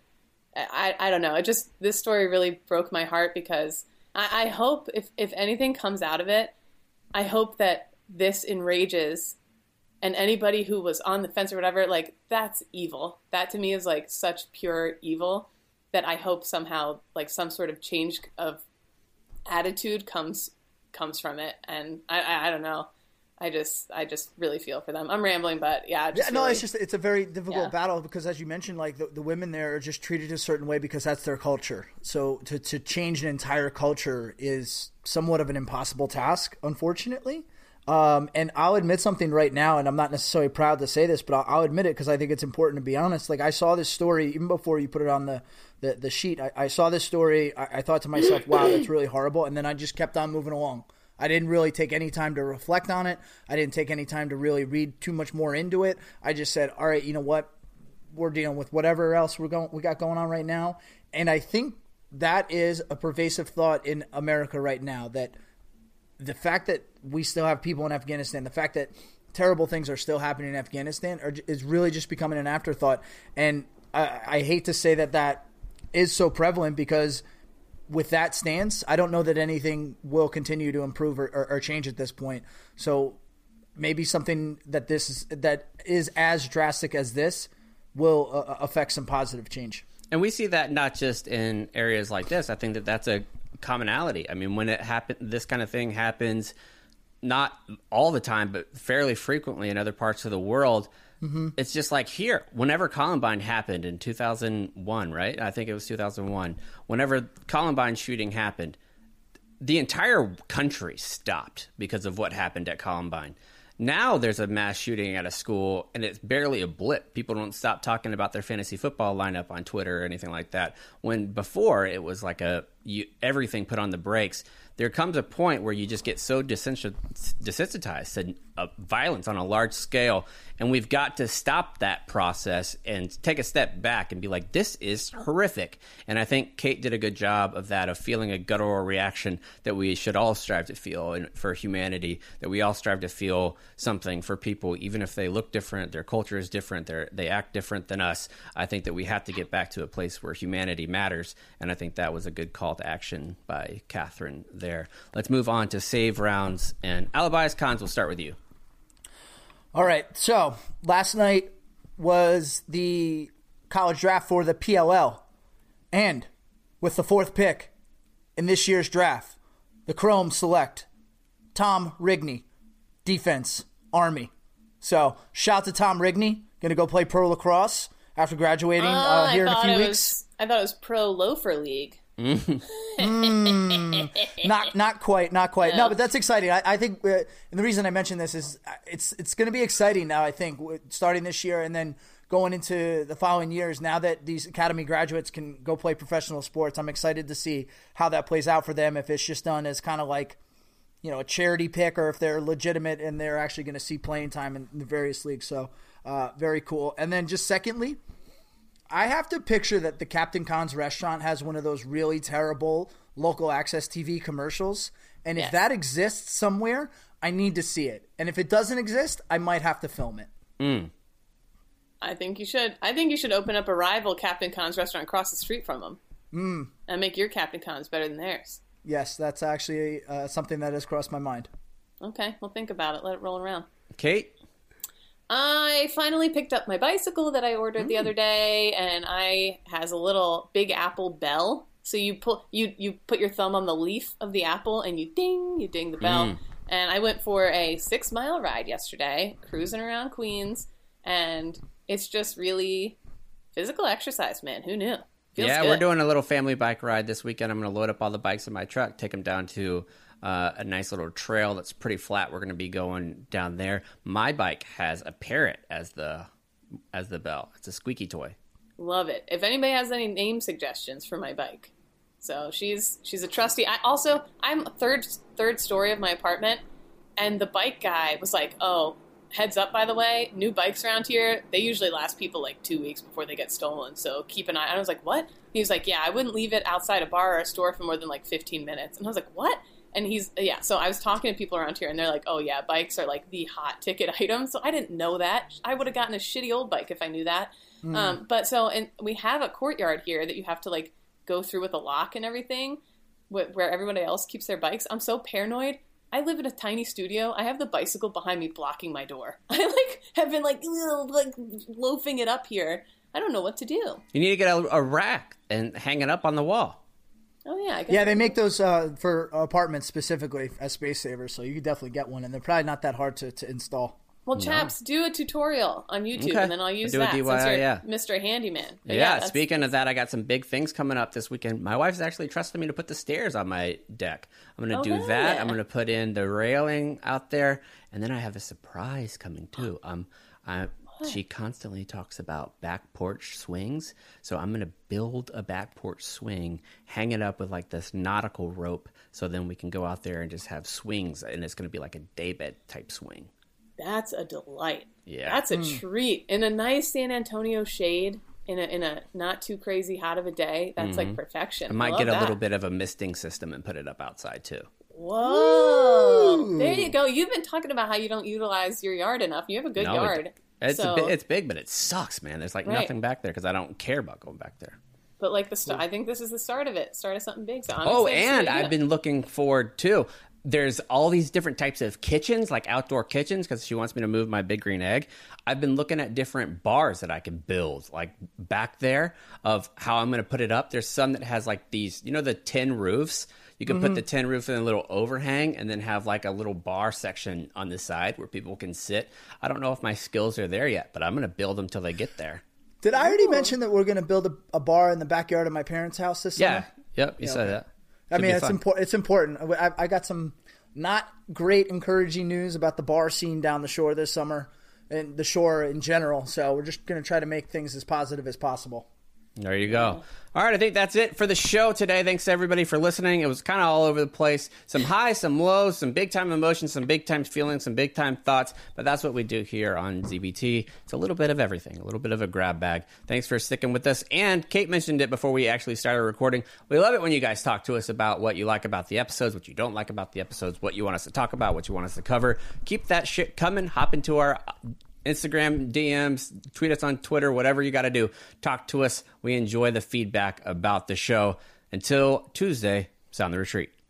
I don't know, this story really broke my heart, because I hope if anything comes out of it, I hope that this enrages, and anybody who was on the fence or whatever, like, that's evil. That to me is like such pure evil, that I hope somehow like some sort of change of attitude comes from it. And I don't know. I just really feel for them. I'm rambling, but yeah. It's a very difficult battle, because as you mentioned, like the women there are just treated a certain way because that's their culture. So to change an entire culture is somewhat of an impossible task, unfortunately. And I'll admit something right now, and I'm not necessarily proud to say this, but I'll admit it because I think it's important to be honest. Like, I saw this story even before you put it on the sheet. I saw this story. I thought to myself, wow, that's really horrible. And then I just kept on moving along. I didn't really take any time to reflect on it. I didn't take any time to really read too much more into it. I just said, all right, you know what? We're dealing with whatever else we got going on right now. And I think that is a pervasive thought in America right now, that the fact that we still have people in Afghanistan, the fact that terrible things are still happening in Afghanistan is really just becoming an afterthought. And I hate to say that is so prevalent, because with that stance, I don't know that anything will continue to improve or change at this point. So maybe something that is as drastic as this will affect some positive change. And we see that not just in areas like this. I think that that's a commonality. I mean, when this kind of thing happens, not all the time, but fairly frequently in other parts of the world, it's just like here. Whenever Columbine happened in 2001, right? I think it was 2001. Whenever Columbine shooting happened, the entire country stopped because of what happened at Columbine. Now there's a mass shooting at a school, and it's barely a blip. People don't stop talking about their fantasy football lineup on Twitter or anything like that. When before it was like everything put on the brakes. There comes a point where you just get so desensitized to violence on a large scale, and we've got to stop that process and take a step back and be like, this is horrific. And I think Kate did a good job of that, of feeling a guttural reaction that we should all strive to feel for humanity, that we all strive to feel something for people, even if they look different, their culture is different, they act different than us. I think that we have to get back to a place where humanity matters, and I think that was a good call to action by Catherine there. Let's move on to save rounds and alibis. Cons, we'll start with you. All right. So last night was the college draft for the PLL. And with the 4th pick in this year's draft, the Chrome select Tom Rigney, defense, Army. So shout to Tom Rigney. Going to go play pro lacrosse after graduating here in a few weeks. I thought it was pro loafer league. Not quite. No, but that's exciting. I think, and the reason I mention this is it's going to be exciting now. I think starting this year and then going into the following years. Now that these academy graduates can go play professional sports, I'm excited to see how that plays out for them. If it's just done as kind of like, a charity pick, or if they're legitimate and they're actually going to see playing time in the various leagues. So very cool. And then just secondly, I have to picture that the Captain Khan's restaurant has one of those really terrible local access TV commercials. And if that exists somewhere, I need to see it. And if it doesn't exist, I might have to film it. I think you should. I think you should open up a rival Captain Khan's restaurant across the street from them. And make your Captain Khan's better than theirs. Yes, that's actually something that has crossed my mind. Okay, well, think about it. Let it roll around. Kate? I finally picked up my bicycle that I ordered the other day, and I has a little Big Apple bell. So you put your thumb on the leaf of the apple, and you ding the bell. And I went for a 6-mile ride yesterday, cruising around Queens, and it's just really physical exercise, man. Who knew? Feels good. We're doing a little family bike ride this weekend. I'm going to load up all the bikes in my truck, take them down to a nice little trail that's pretty flat. We're going to be going down there. My bike has a parrot as the bell. It's a squeaky toy. Love it. If anybody has any name suggestions for my bike. So she's a trusty. I'm third story of my apartment, and the bike guy was like, "Oh, heads up, by the way, new bikes around here, they usually last people like 2 weeks before they get stolen. So keep an eye." And I was like, "What?" He was like, "Yeah, I wouldn't leave it outside a bar or a store for more than like 15 minutes." And I was like, "What?" And so I was talking to people around here, and they're like, "Oh yeah, bikes are like the hot ticket item." So I didn't know that. I would have gotten a shitty old bike if I knew that. And we have a courtyard here that you have to like go through with a lock and everything, where everybody else keeps their bikes. I'm so paranoid. I live in a tiny studio. I have the bicycle behind me blocking my door. I have been loafing it up here. I don't know what to do. You need to get a rack and hang it up on the wall. Oh yeah, yeah. They make those for apartments specifically as space savers, so you could definitely get one, and they're probably not that hard to install. Well, chaps, do a tutorial on YouTube, and then I'll use that since you're Mr. Handyman. But speaking of that, I got some big things coming up this weekend. My wife's actually trusting me to put the stairs on my deck. I'm going to do that. Yeah. I'm going to put in the railing out there, and then I have a surprise coming too. She constantly talks about back porch swings, so I'm going to build a back porch swing, hang it up with like this nautical rope, so then we can go out there and just have swings, and it's going to be like a daybed type swing. That's a delight. Yeah. That's a treat. In a nice San Antonio shade, in a not too crazy hot of a day, that's like perfection. I might get a little bit of a misting system and put it up outside too. Whoa. Ooh. There you go. You've been talking about how you don't utilize your yard enough. You have a good yard. It's big, but it sucks, man. There's like nothing back there because I don't care about going back there. But like I think this is the start of it. Start of something big. So I've been looking forward to. There's all these different types of kitchens, like outdoor kitchens, because she wants me to move my big green egg. I've been looking at different bars that I can build, like back there, of how I'm going to put it up. There's some that has like these, the tin roofs. You can put the tin roof in a little overhang and then have like a little bar section on the side where people can sit. I don't know if my skills are there yet, but I'm going to build them till they get there. Did I already mention that we're going to build a bar in the backyard of my parents' house this summer? Yep, you said that. I mean, it's important. I got some not great encouraging news about the bar scene down the shore this summer and the shore in general. So we're just going to try to make things as positive as possible. There you go. All right, I think that's it for the show today. Thanks, everybody, for listening. It was kind of all over the place. Some highs, some lows, some big-time emotions, some big-time feelings, some big-time thoughts. But that's what we do here on ZBT. It's a little bit of everything, a little bit of a grab bag. Thanks for sticking with us. And Kate mentioned it before we actually started recording. We love it when you guys talk to us about what you like about the episodes, what you don't like about the episodes, what you want us to talk about, what you want us to cover. Keep that shit coming. Hop into our Instagram, DMs, tweet us on Twitter, whatever you got to do. Talk to us. We enjoy the feedback about the show. Until Tuesday, sound the retreat.